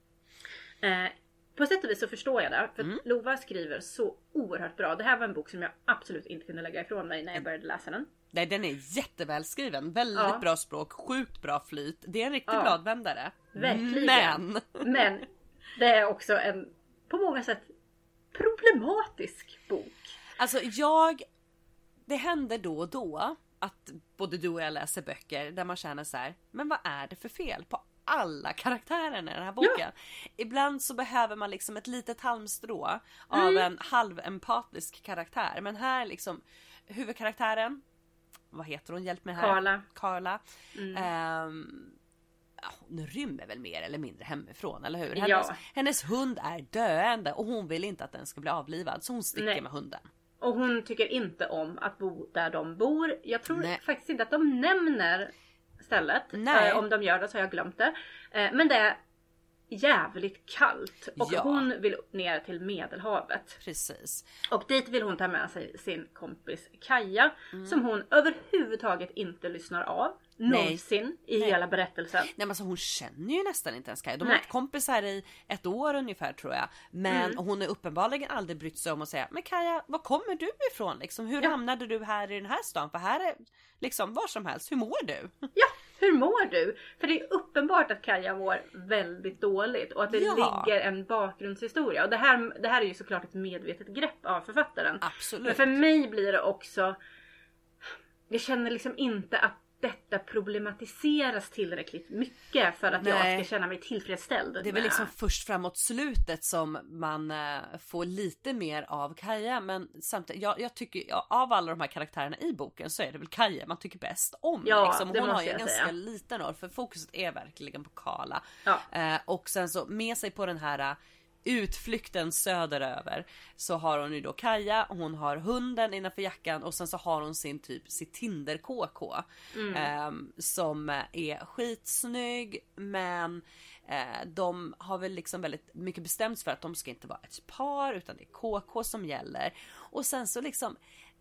Eh, på sätt och vis så förstår jag det, för mm. Lova skriver så oerhört bra. Det här var en bok som jag absolut inte kunde lägga ifrån mig när jag började läsa den. Nej, den är jättevälskriven, väldigt ja. bra språk, sjukt bra flyt. Det är en riktig ja. bladvändare. Verkligen. Men Men det är också en på många sätt problematisk bok. Alltså jag det händer då och då att både du och jag läser böcker där man känner så här, men vad är det för fel på alla karaktärerna i den här boken? Ja. Ibland så behöver man liksom ett litet halmstrå av mm. en halvempatisk karaktär. Men här liksom huvudkaraktären, vad heter hon? Hjälp mig här. Carla. Carla. Mm. Um, hon rymmer väl mer eller mindre hemifrån, eller hur? Hennes, ja. hennes hund är döende och hon vill inte att den ska bli avlivad, så hon sticker Nej. med hunden. Och hon tycker inte om att bo där de bor. Jag tror Nej. faktiskt inte att de nämner stället. Nej. Eh, om de gör det så har jag glömt det. Eh, men det är jävligt kallt. Och ja. hon vill ner till Medelhavet. Precis. Och dit vill hon ta med sig sin kompis Kaja. Mm. Som hon överhuvudtaget inte lyssnar av. Någonsin i Nej. hela berättelsen. Nej, men alltså, hon känner ju nästan inte ens Kaja. De har varit kompisar i ett år ungefär, tror jag. Men mm. hon är uppenbarligen aldrig brytt sig om att säga, men Kaja, var kommer du ifrån? Liksom, hur ja. hamnade du här i den här stan? För här är liksom var som helst. Hur mår du? Ja, hur mår du? För det är uppenbart att Kaja mår väldigt dåligt. Och att det ja. ligger en bakgrundshistoria. Och det här, det här är ju såklart ett medvetet grepp av författaren. Absolut. Men för mig blir det också, jag känner liksom inte att detta problematiseras tillräckligt mycket för att Nej. jag ska känna mig tillfredsställd. Det är väl liksom först framåt slutet som man äh, får lite mer av Kaja. Men samtidigt, jag, jag tycker ja, av alla de här karaktärerna i boken så är det väl Kaja man tycker bäst om. Ja, liksom. Hon har ju en ganska säga. liten roll, för fokuset är verkligen på Carla. Ja. Äh, och sen så med sig på den här utflykten söderöver så har hon ju då Kaja, hon har hunden innanför jackan och sen så har hon sin typ sitt Tinder-K K mm. eh, som är skitsnygg, men eh, de har väl liksom väldigt mycket bestämt för att de ska inte vara ett par utan det är K K som gäller. Och sen så liksom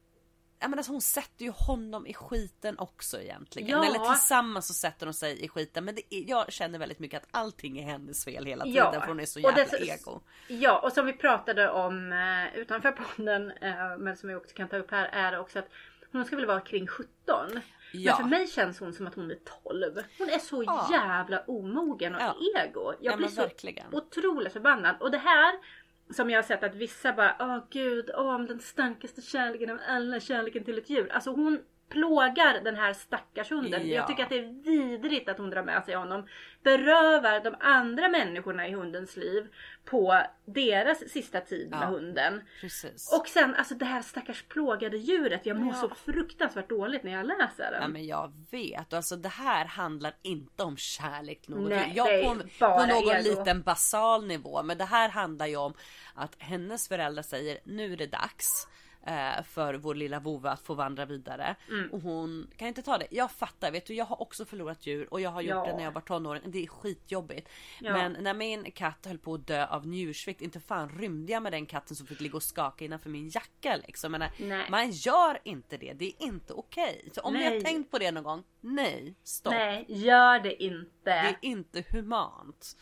jag menar, alltså hon sätter ju honom i skiten också egentligen. Ja. Eller tillsammans så sätter de sig i skiten. Men det är, jag känner väldigt mycket att allting är hennes fel hela tiden. Ja. För hon är så jävla det, ego. Ja, och som vi pratade om uh, utanför podden. Uh, men som vi också kan ta upp här. Är det också att hon ska väl vara kring sjutton. Ja. Men för mig känns hon som att hon är tolv. Hon är så ja. jävla omogen och ja. ego. Jag ja, blir så verkligen. otroligt förbannad. Och det här... som jag har sett att vissa bara, åh gud, åh om den starkaste kärleken av alla, kärleken till ett djur. Alltså hon plågar den här stackars hunden. Ja. Jag tycker att det är vidrigt att hon drar med sig honom. Berövar de andra människorna i hundens liv på deras sista tid med ja. hunden. Precis. Och sen, alltså det här stackars plågade djuret. Jag mår ja. så fruktansvärt dåligt när jag läser den. Ja, men jag vet. Alltså det här handlar inte om kärlek. Något. Nej, jag det är på, bara på någon ego. liten basal nivå. Men det här handlar ju om att hennes föräldrar säger, nu är det dags för vår lilla vova att få vandra vidare. Mm. Och hon kan inte ta det. Jag fattar, vet du, jag har också förlorat djur och jag har gjort ja. det när jag var tonåring. Det är skitjobbigt. Ja. Men när min katt höll på att dö av njursvikt, inte fan rymde jag med den katten som fick ligga och skaka innanför min jacka liksom. Men man gör inte det. Det är inte okej. Okay. Så om nej. ni har tänkt på det någon gång, nej, stopp. Nej, gör det inte. Det är inte humant.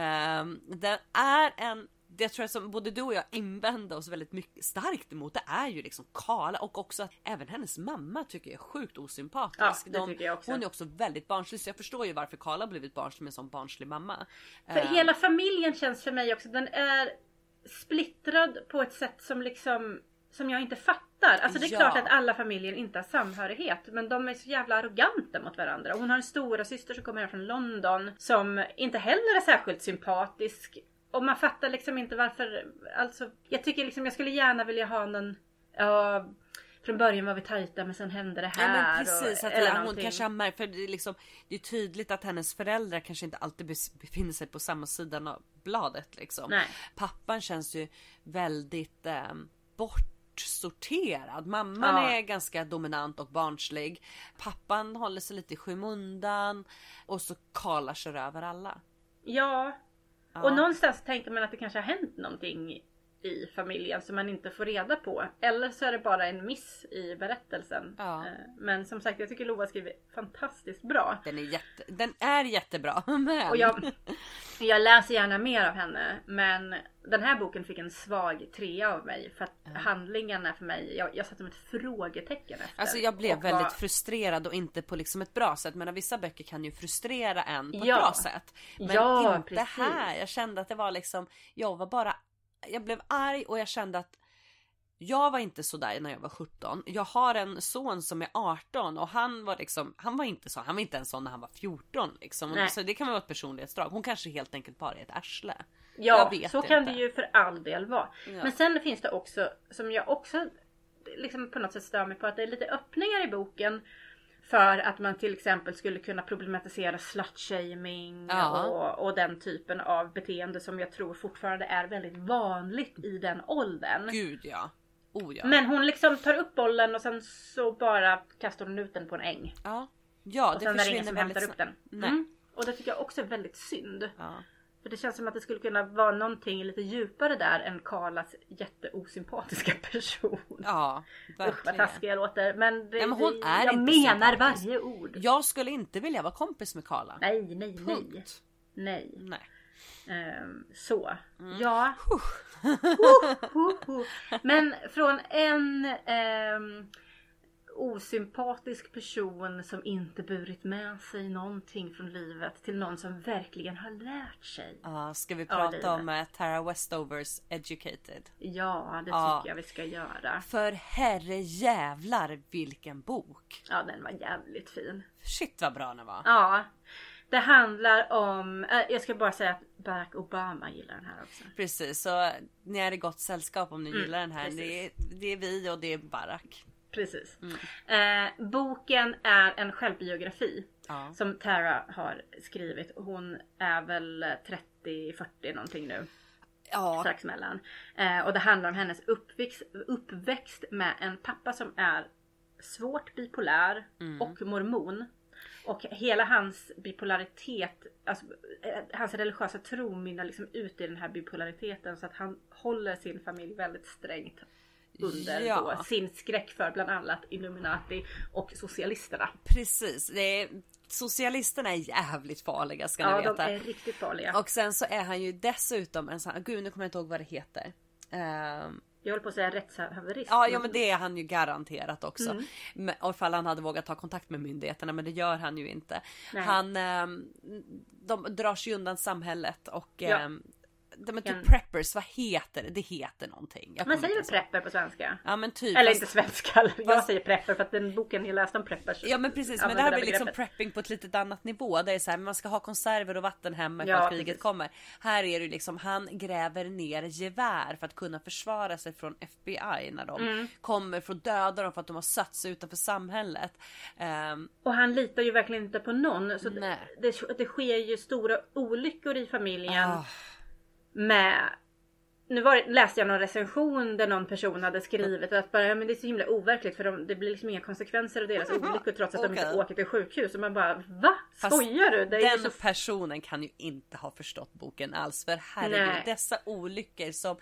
Um, det är en Det tror jag som både du och jag invände oss väldigt mycket starkt emot, det är ju liksom Carla, och också att även hennes mamma tycker jag är sjukt osympatisk. Ja, det De, tycker jag också. Hon är också väldigt barnslig, så jag förstår ju varför Carla har blivit barnslig med en sån barnslig mamma. För uh, hela familjen känns för mig också, den är splittrad på ett sätt som liksom som jag inte fattar. Alltså det är ja. klart att alla familjer inte har samhörighet, men de är så jävla arroganta mot varandra. Hon har en stora syster som kommer här från London som inte heller är särskilt sympatisk. Och man fattar liksom inte varför, alltså jag tycker liksom jag skulle gärna vilja ha någon, ja, från början var vi tajta men sen hände det här. Ja, men precis, och, att eller hon kanske har märkt, för det är, liksom, det är tydligt att hennes föräldrar kanske inte alltid befinner sig på samma sidan av bladet liksom. Nej. Pappan känns ju väldigt eh, bortsorterad. Mamman ja. är ganska dominant och barnslig. Pappan håller sig lite i skymundan och så Carla kör över alla. Ja. Och någonstans tänker man att det kanske har hänt någonting i familjen som man inte får reda på. Eller så är det bara en miss i berättelsen. Ja. Men som sagt, jag tycker Lova skriver fantastiskt bra. Den är, jätte, den är jättebra. Men... Och jag, jag läser gärna mer av henne. Men den här boken fick en svag trea av mig. För att mm. handlingen är för mig, jag, jag satte som ett frågetecken efter. Alltså jag blev väldigt var... frustrerad och inte på liksom ett bra sätt. Men vissa böcker kan ju frustrera en på ja. ett bra sätt. Men ja, inte precis. här. Jag kände att det var liksom, jag var bara... Jag blev arg och jag kände att jag var inte så där när jag var sjutton. Jag har en son som är arton och han var liksom, han var inte så, han var inte en sån när han var fjorton liksom. Så det kan vara ett personlighetsdrag. Hon kanske helt enkelt bara är ett arsle. Ja, så kan inte. Det ju för all del vara. Ja. Men sen finns det också, som jag också liksom på något sätt stör mig på, att det är lite öppningar i boken. För att man till exempel skulle kunna problematisera slutshaming ja. och, och den typen av beteende som jag tror fortfarande är väldigt vanligt i den åldern. Gud ja. Oh, ja. Men hon liksom tar upp bollen och sen så bara kastar hon ut den på en äng. Ja, ja och det sen är det ingen försvinner som väldigt hämtar upp den. Nej. Mm. Och det tycker jag också är väldigt synd. Ja. För det känns som att det skulle kunna vara någonting lite djupare där än Carlas jätteosympatiska person. Ja, verkligen. Usch, vad taskig jag låter. Men, det, nej, men hon är jag inte menar sympatisk. Varje ord. Jag skulle inte vilja vara kompis med Carla. Nej, nej, Punkt. nej. Nej. Nej. Um, så. Mm. Ja. uh, uh, uh. Men från en um, osympatisk person som inte burit med sig någonting från livet till någon som verkligen har lärt sig. Ja, ska vi prata om uh, Tara Westovers Educated? Ja, det ja. tycker jag vi ska göra. För herre jävlar vilken bok. Ja, den var jävligt fin. Shit vad bra den var. Ja. Det handlar om, äh, jag ska bara säga att Barack Obama gillar den här också. Precis, så ni är i gott sällskap om ni mm, gillar den här. Det är, det är vi och det är Barack. Precis. Mm. Eh, boken är en självbiografi ja. Som Tara har skrivit. Hon är väl trettio fyrtio någonting nu. Ja. Strax mellan. Eh, och det handlar om hennes uppväxt, uppväxt med en pappa som är svårt bipolär mm. och mormon. Och hela hans bipolaritet, alltså hans religiösa tro mynnar liksom ut i den här bipolariteten så att han håller sin familj väldigt strängt under ja. Då, sin skräck för bland annat Illuminati och socialisterna. Precis, det är, socialisterna är jävligt farliga ska ni ja, veta. Ja, de är riktigt farliga. Och sen så är han ju dessutom en sån, gud nu kommer jag inte ihåg vad det heter. Um, Jag håller på att säga rättshaverist. Ja, ja men det är han ju garanterat också. Mm. Men, och ifall han hade vågat ta kontakt med myndigheterna, men det gör han ju inte. Nej. Han, um, de drar sig undan samhället och ja. um, de är typ preppers, vad heter det? Det heter någonting. Jag man säger väl prepper på svenska? Ja men typ. Eller fast, inte svenska, jag fast, säger prepper för att den boken jag läste om preppers. Ja men precis, men det här blir liksom prepping på ett litet annat nivå. Det är så här, man ska ha konserver och vatten hemma för ja, att kriget precis. Kommer. Här är det liksom, han gräver ner gevär för att kunna försvara sig från F B I när de mm. kommer för att döda dem för att de har satt sig utanför samhället. Um, och han litar ju verkligen inte på någon. Så det, det, det sker ju stora olyckor i familjen. Oh. Med, nu var, läste jag någon recension där någon person hade skrivit att bara, ja, men det är så himla overkligt för de, det blir liksom inga konsekvenser av deras olyckor trots att okay. de inte åker till sjukhus. Och man bara, va? Skojar du? Det är den så... personen kan ju inte ha förstått boken alls. För herregud, dessa olyckor som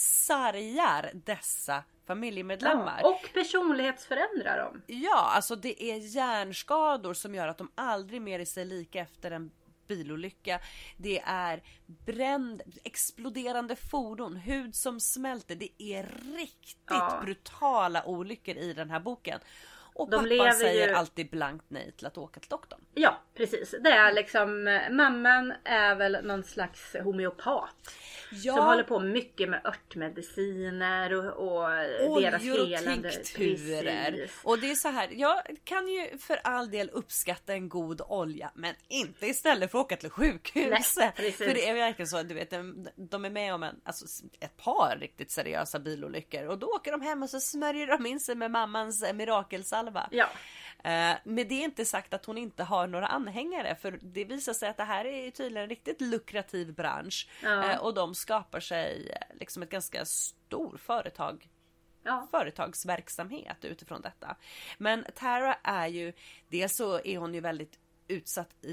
sargar dessa familjemedlemmar. Ja, och personlighetsförändrar dem. Ja, alltså det är hjärnskador som gör att de aldrig mer är sig lika efter en bilolycka. Det är bränd, exploderande fordon, hud som smälter. Det är riktigt ja. brutala olyckor i den här boken. Och de pappa säger ju... alltid blankt nej till att åka till doktorn. Ja, precis. Det är liksom, mamman är väl någon slags homeopat. Ja. Som håller på mycket med örtmediciner och, och deras helande. Och tinkturer. Och det är så här, jag kan ju för all del uppskatta en god olja, men inte istället för att åka till sjukhus. Nej, för det är verkligen så, du vet, de är med om en, alltså, ett par riktigt seriösa bilolyckor. Och då åker de hem och så smörjer de in sig med mammans mirakelsalva. Ja. Uh, men det är inte sagt att hon inte har några anhängare, för det visar sig att det här är tydligen en riktigt lukrativ bransch. Ja. Uh, och de skapar sig liksom ett ganska stor företag ja. företagsverksamhet utifrån detta. Men Tara är ju, dels så är hon ju väldigt utsatt i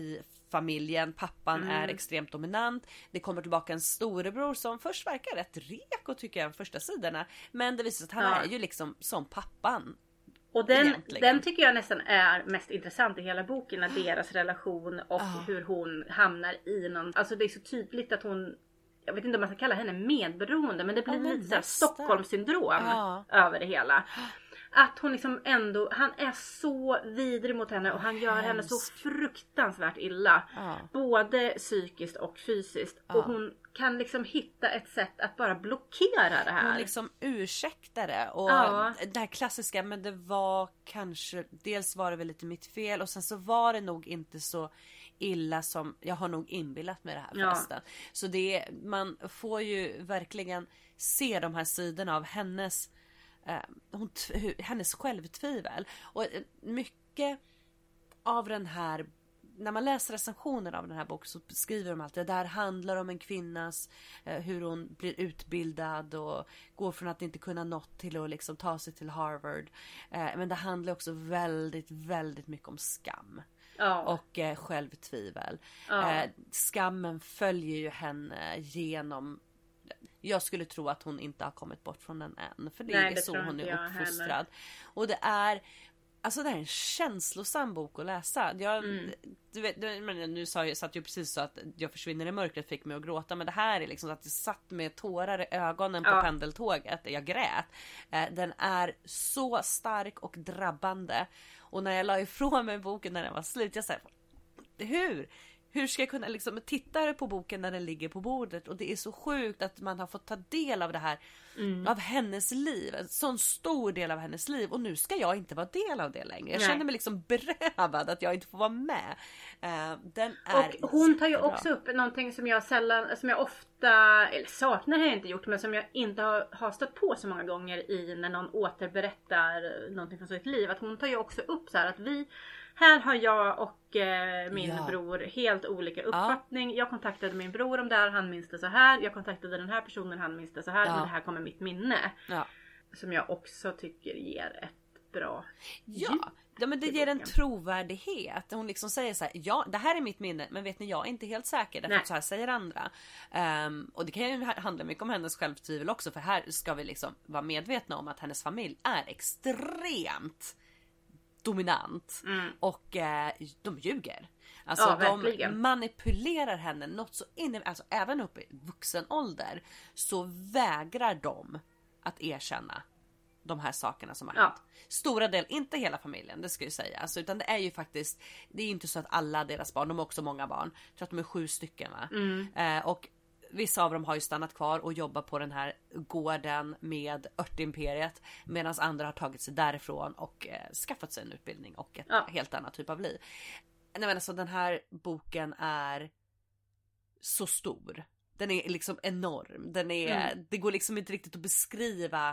familjen. Pappan Mm. är extremt dominant. Det kommer tillbaka en storebror som först verkar rätt reko tycker jag, första sidorna. Men det visar sig att han Ja. är ju liksom som pappan. Och den, egentligen. den tycker jag nästan är mest intressant i hela boken. Är deras relation och Ah. hur hon hamnar i någon... Alltså det är så tydligt att hon... Jag vet inte om man ska kalla henne medberoende. Men det blir Ja, men lite såhär nästan. Stockholmssyndrom Ja. över det hela. Att hon liksom ändå... Han är så vidrig mot henne och han gör Hemskt. henne så fruktansvärt illa. Ja. Både psykiskt och fysiskt. Ja. Och hon kan liksom hitta ett sätt att bara blockera det här. Hon liksom ursäktar det. Och Ja. det här klassiska, men det var kanske, dels var det väl lite mitt fel och sen så var det nog inte så illa som jag har nog inbillat mig det här Ja. förresten. Så det, man får ju verkligen se de här sidorna av hennes eh, hon, t- hennes självtvivel. Och eh, mycket av den här, när man läser recensioner av den här boken så skriver de alltid att det här handlar om en kvinnas eh, hur hon blir utbildad och går från att inte kunna något till att liksom ta sig till Harvard. Eh, men det handlar också väldigt, väldigt mycket om skam. Ja. Och eh, självtvivel. Ja. Eh, skammen följer ju henne genom... Jag skulle tro att hon inte har kommit bort från den än. För det Nej, är det så tror hon inte är jag uppfostrad. heller. Och det är... Alltså det är en känslosam bok att läsa. Jag, Mm. du vet, du, men nu sa jag, satt ju precis så att jag försvinner i mörkret fick mig att gråta. Men det här är liksom att jag satt med tårar i ögonen på Ja. pendeltåget. Jag grät. Eh, den är så stark och drabbande. Och när jag la ifrån mig boken när den var slut. Jag sa, hur? Hur ska jag kunna liksom titta på boken när den ligger på bordet? Och det är så sjukt att man har fått ta del av det här. Mm. Av hennes liv. En sån stor del av hennes liv. Och nu ska jag inte vara del av det längre. Jag Nej. känner mig liksom berövad att jag inte får vara med. Uh, den är Och hon tar ju jättebra. också upp någonting som jag sällan, som jag ofta, eller saknar har jag inte gjort, men som jag inte har, har stött på så många gånger i när någon återberättar någonting från sitt liv. Att hon tar ju också upp så här att vi, här har jag och eh, min Ja. bror helt olika uppfattning. Jag kontaktade min bror om det här, han minns det så här. Jag kontaktade den här personen, han minns det så här. Ja. Men det här kommer mitt minne. Ja. Som jag också tycker ger ett bra djup. Ja, ja, men det i ger en boken. trovärdighet. Hon liksom säger så här, ja, det här är mitt minne, men vet ni, jag är inte helt säker, därför Nej. att så här säger andra. Um, och det kan ju handla mycket om hennes självtvivel också, för här ska vi liksom vara medvetna om att hennes familj är extremt dominant. Mm. Och eh, de ljuger. Alltså Ja, de verkligen. manipulerar henne något så inne, alltså även upp i vuxen ålder så vägrar de att erkänna de här sakerna som har Ja. hänt. Stora del, inte hela familjen, det ska jag säga. Alltså, utan det är ju faktiskt, det är ju inte så att alla deras barn, de har också många barn. Jag tror att de är sju stycken va? Mm. Eh, och vissa av dem har ju stannat kvar och jobbar på den här gården med örtimperiet. Medan andra har tagit sig därifrån och eh, skaffat sig en utbildning och ett Ja. helt annat typ av liv. Nej men alltså den här boken är så stor. Den är liksom enorm. Den är, Mm. det går liksom inte riktigt att beskriva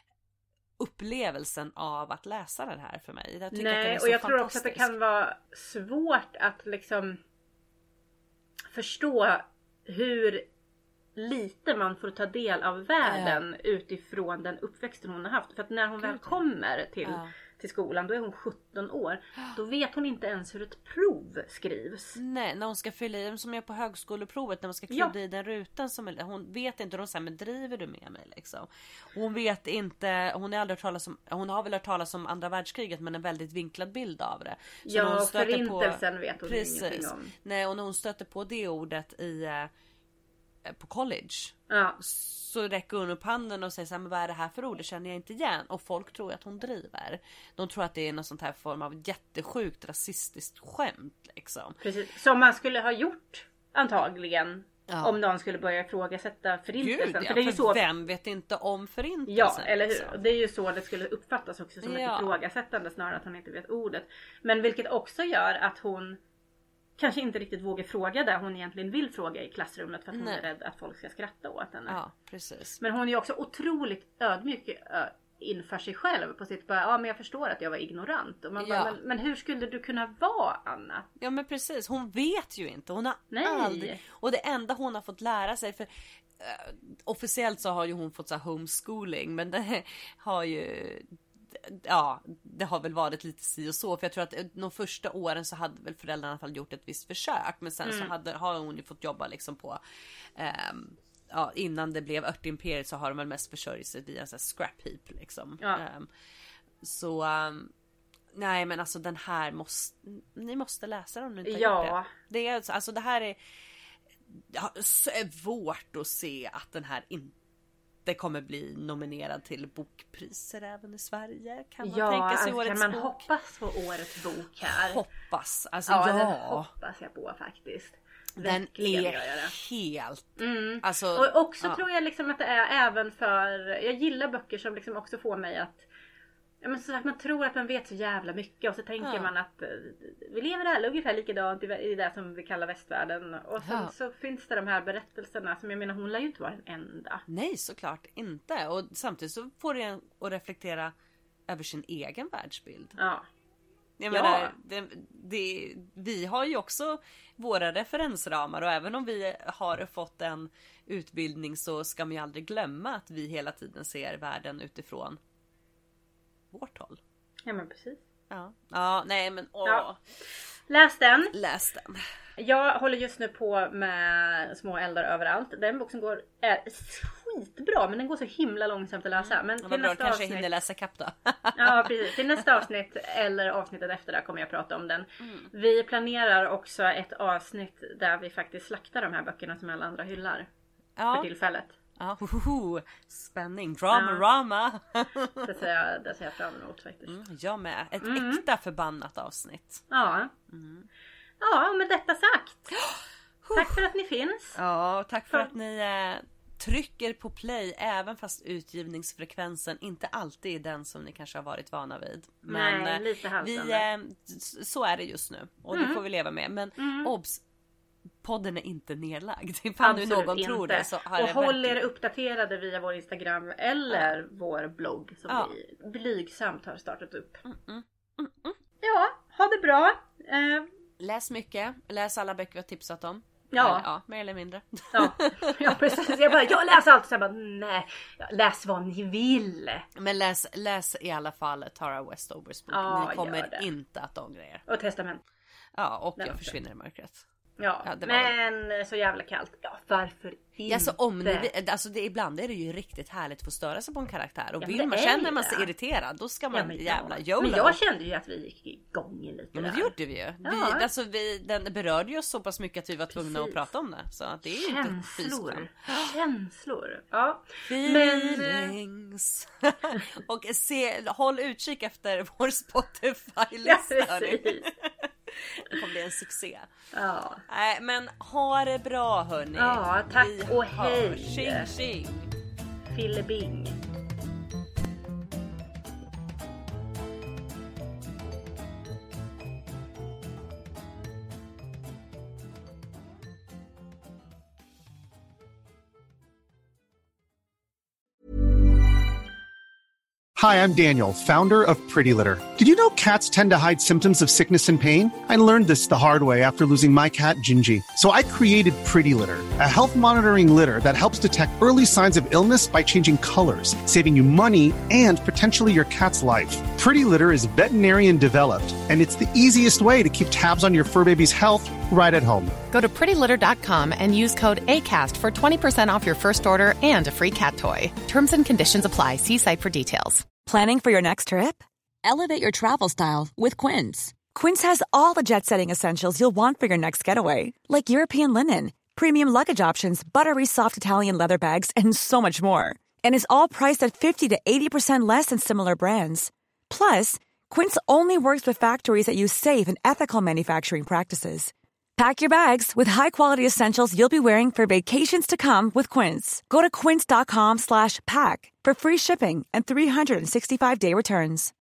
upplevelsen av att läsa den här för mig. Jag tycker att den är Nej, så och jag tror också att det fantastisk. kan vara svårt att liksom förstå hur lite man får ta del av världen utifrån den uppväxten hon har haft. För att när hon väl Gud, ja. kommer till, Ja. till skolan, då är hon sjutton år. Då vet hon inte ens hur ett prov skrivs. Nej, när hon ska fylla i, som är på högskoleprovet, när man ska Ja. krydda i den rutan som är, hon vet inte, och de säger, men driver du med mig liksom? Hon vet inte, hon har aldrig hört talas om, hon har väl hört talas om andra världskriget, men en väldigt vinklad bild av det. Så när Ja, hon stöter förintelsen vet hon precis, ingenting om. Nej, och när hon stöter på det ordet i eh, på college, Ja. så räcker hon upp handen och säger så här, men vad är det här för ord? Det känner jag inte igen. Och folk tror att hon driver. De tror att det är någon sånt här form av jättesjukt rasistiskt skämt liksom. Precis, som man skulle ha gjort antagligen. Ja. Om någon skulle börja ifrågasätta förintelsen. Gud, ja, för det är ju för så. vem vet inte om förintelsen? Ja, eller hur? liksom? Det är ju så det skulle uppfattas också, som Ja. ett ifrågasättande snarare att hon inte vet ordet. Men vilket också gör att hon kanske inte riktigt vågar fråga det hon egentligen vill fråga i klassrummet, för att hon Nej. är rädd att folk ska skratta åt henne. Ja, precis. Men hon är ju också otroligt ödmjuk ö, inför sig själv på sitt bara, ja men jag förstör att jag var ignorant. Och man Ja. bara, men, men hur skulle du kunna vara, Anna? Ja, men precis. Hon vet ju inte. Hon har Nej. aldrig... Och det enda hon har fått lära sig, för eh, officiellt så har ju hon fått så här homeschooling, men det har ju... ja, det har väl varit lite si och så. För jag tror att de första åren så hade väl föräldrarna i alla fall gjort ett visst försök. Men sen mm. så hade, har hon ju fått jobba liksom på... Um, ja, innan det blev örtimperiet så har de väl mest försörjt sig via en sån här scrap heap liksom. Ja. Um, så... Um, nej men alltså den här måste... Ni måste läsa den om ni inte ja. har gjort det. Det är alltså, alltså det här är... Ja, svårt att se att den här inte kommer bli nominerad till bokpriser även i Sverige. Kan man ja, tänka sig alltså, årets kan man bok? hoppas på årets bok här? Hoppas, alltså ja. ja. Den hoppas jag på faktiskt. Den Verkligen är helt... Mm. Alltså, och också ja. tror jag liksom att det är även för... Jag gillar böcker som liksom också får mig att... Ja, men så att man tror att man vet så jävla mycket och så tänker ja. man att uh, vi lever där ungefär likadant i, i det som vi kallar västvärlden. Och sen ja. så finns det de här berättelserna som jag menar, hon lär ju inte vara den enda. Nej, såklart inte. Och samtidigt så får det en att reflektera över sin egen världsbild. Ja. Jag menar, ja. det, det, vi har ju också våra referensramar och även om vi har fått en utbildning så ska man ju aldrig glömma att vi hela tiden ser världen utifrån vårt håll. Ja men precis. Ja, ja nej men åh. Ja. Läs den. Läs den. Jag håller just nu på med Små eldar överallt. Den boken går är skitbra men den går så himla långsamt att läsa. Men till nästa kanske avsnitt... hinner läsa kapp då. Ja precis. Till nästa avsnitt eller avsnittet efter där kommer jag prata om den. Mm. Vi planerar också ett avsnitt där vi faktiskt slaktar de här böckerna som alla andra hyllar. Ja. För tillfället. Ja, hoho, spänning, drama, ja. rama. Det ser jag, det ser jag fram emot faktiskt. Mm, jag med. Ett mm. äkta förbannat avsnitt. Ja. Mm. Ja, med detta sagt. Tack för att ni finns. Ja, tack för, för... att ni eh, trycker på play även fast utgivningsfrekvensen inte alltid är den som ni kanske har varit vana vid. Men Nej, lite vi, eh, så är det just nu och mm. det får vi leva med. Men mm. obs, podden är inte nedlagd. Ifall nu någon inte. tror det så har och det håll verkligen... er uppdaterade via vår Instagram eller ja. vår blogg som ja. vi blygsamt har startat upp. Mm, mm, mm, mm. Ja, ha det bra. Uh... Läs mycket. Läs alla böcker vi har tipsat om. Ja. Eller, ja, mer eller mindre. Ja, ja precis. Jag bara, jag läser allt. Så jag bara, nej. Läs vad ni vill. Men läs, läs i alla fall Tara Westovers bok. Ja, ni kommer inte att ångra er. Och Testament. Ja, och Den jag också. försvinner i mörkret. Ja, ja men var... så jävla kallt. Ja, varför inte? Alltså, om ni, alltså det, ibland är det ju riktigt härligt att få störa sig på en karaktär. Och ja, vill man känna man sig irriterad, då ska man ja, men jävla ja. Men jag kände ju att vi gick igång lite ja, men där. det gjorde vi ju. Ja. Vi, alltså vi, den berörde ju oss så pass mycket att vi var tvungna Precis. att prata om det. Så att det är ju Känslor. Inte Känslor. Ja. Feelings. Men... och se, håll utkik efter vår Spotify-lista. Ja, det kommer bli en succé. Ja. Nej, men ha det bra hörni. Ja, tack Vi och hej. Tjing tjing. Fillebing. Hi, I'm Daniel, founder of Pretty Litter. Did you know cats tend to hide symptoms of sickness and pain? I learned this the hard way after losing my cat, Gingy. So I created Pretty Litter, a health monitoring litter that helps detect early signs of illness by changing colors, saving you money and potentially your cat's life. Pretty Litter is veterinarian developed, and it's the easiest way to keep tabs on your fur baby's health right at home. Go to pretty litter dot com and use code ACAST for twenty percent off your first order and a free cat toy. Terms and conditions apply. See site for details. Planning for your next trip? Elevate your travel style with Quince. Quince has all the jet-setting essentials you'll want for your next getaway, like European linen, premium luggage options, buttery soft Italian leather bags, and so much more. And is all priced at fifty to eighty percent less than similar brands. Plus, Quince only works with factories that use safe and ethical manufacturing practices. Pack your bags with high-quality essentials you'll be wearing for vacations to come with Quince. Go to quince dot com slash pack for free shipping and three sixty-five day returns.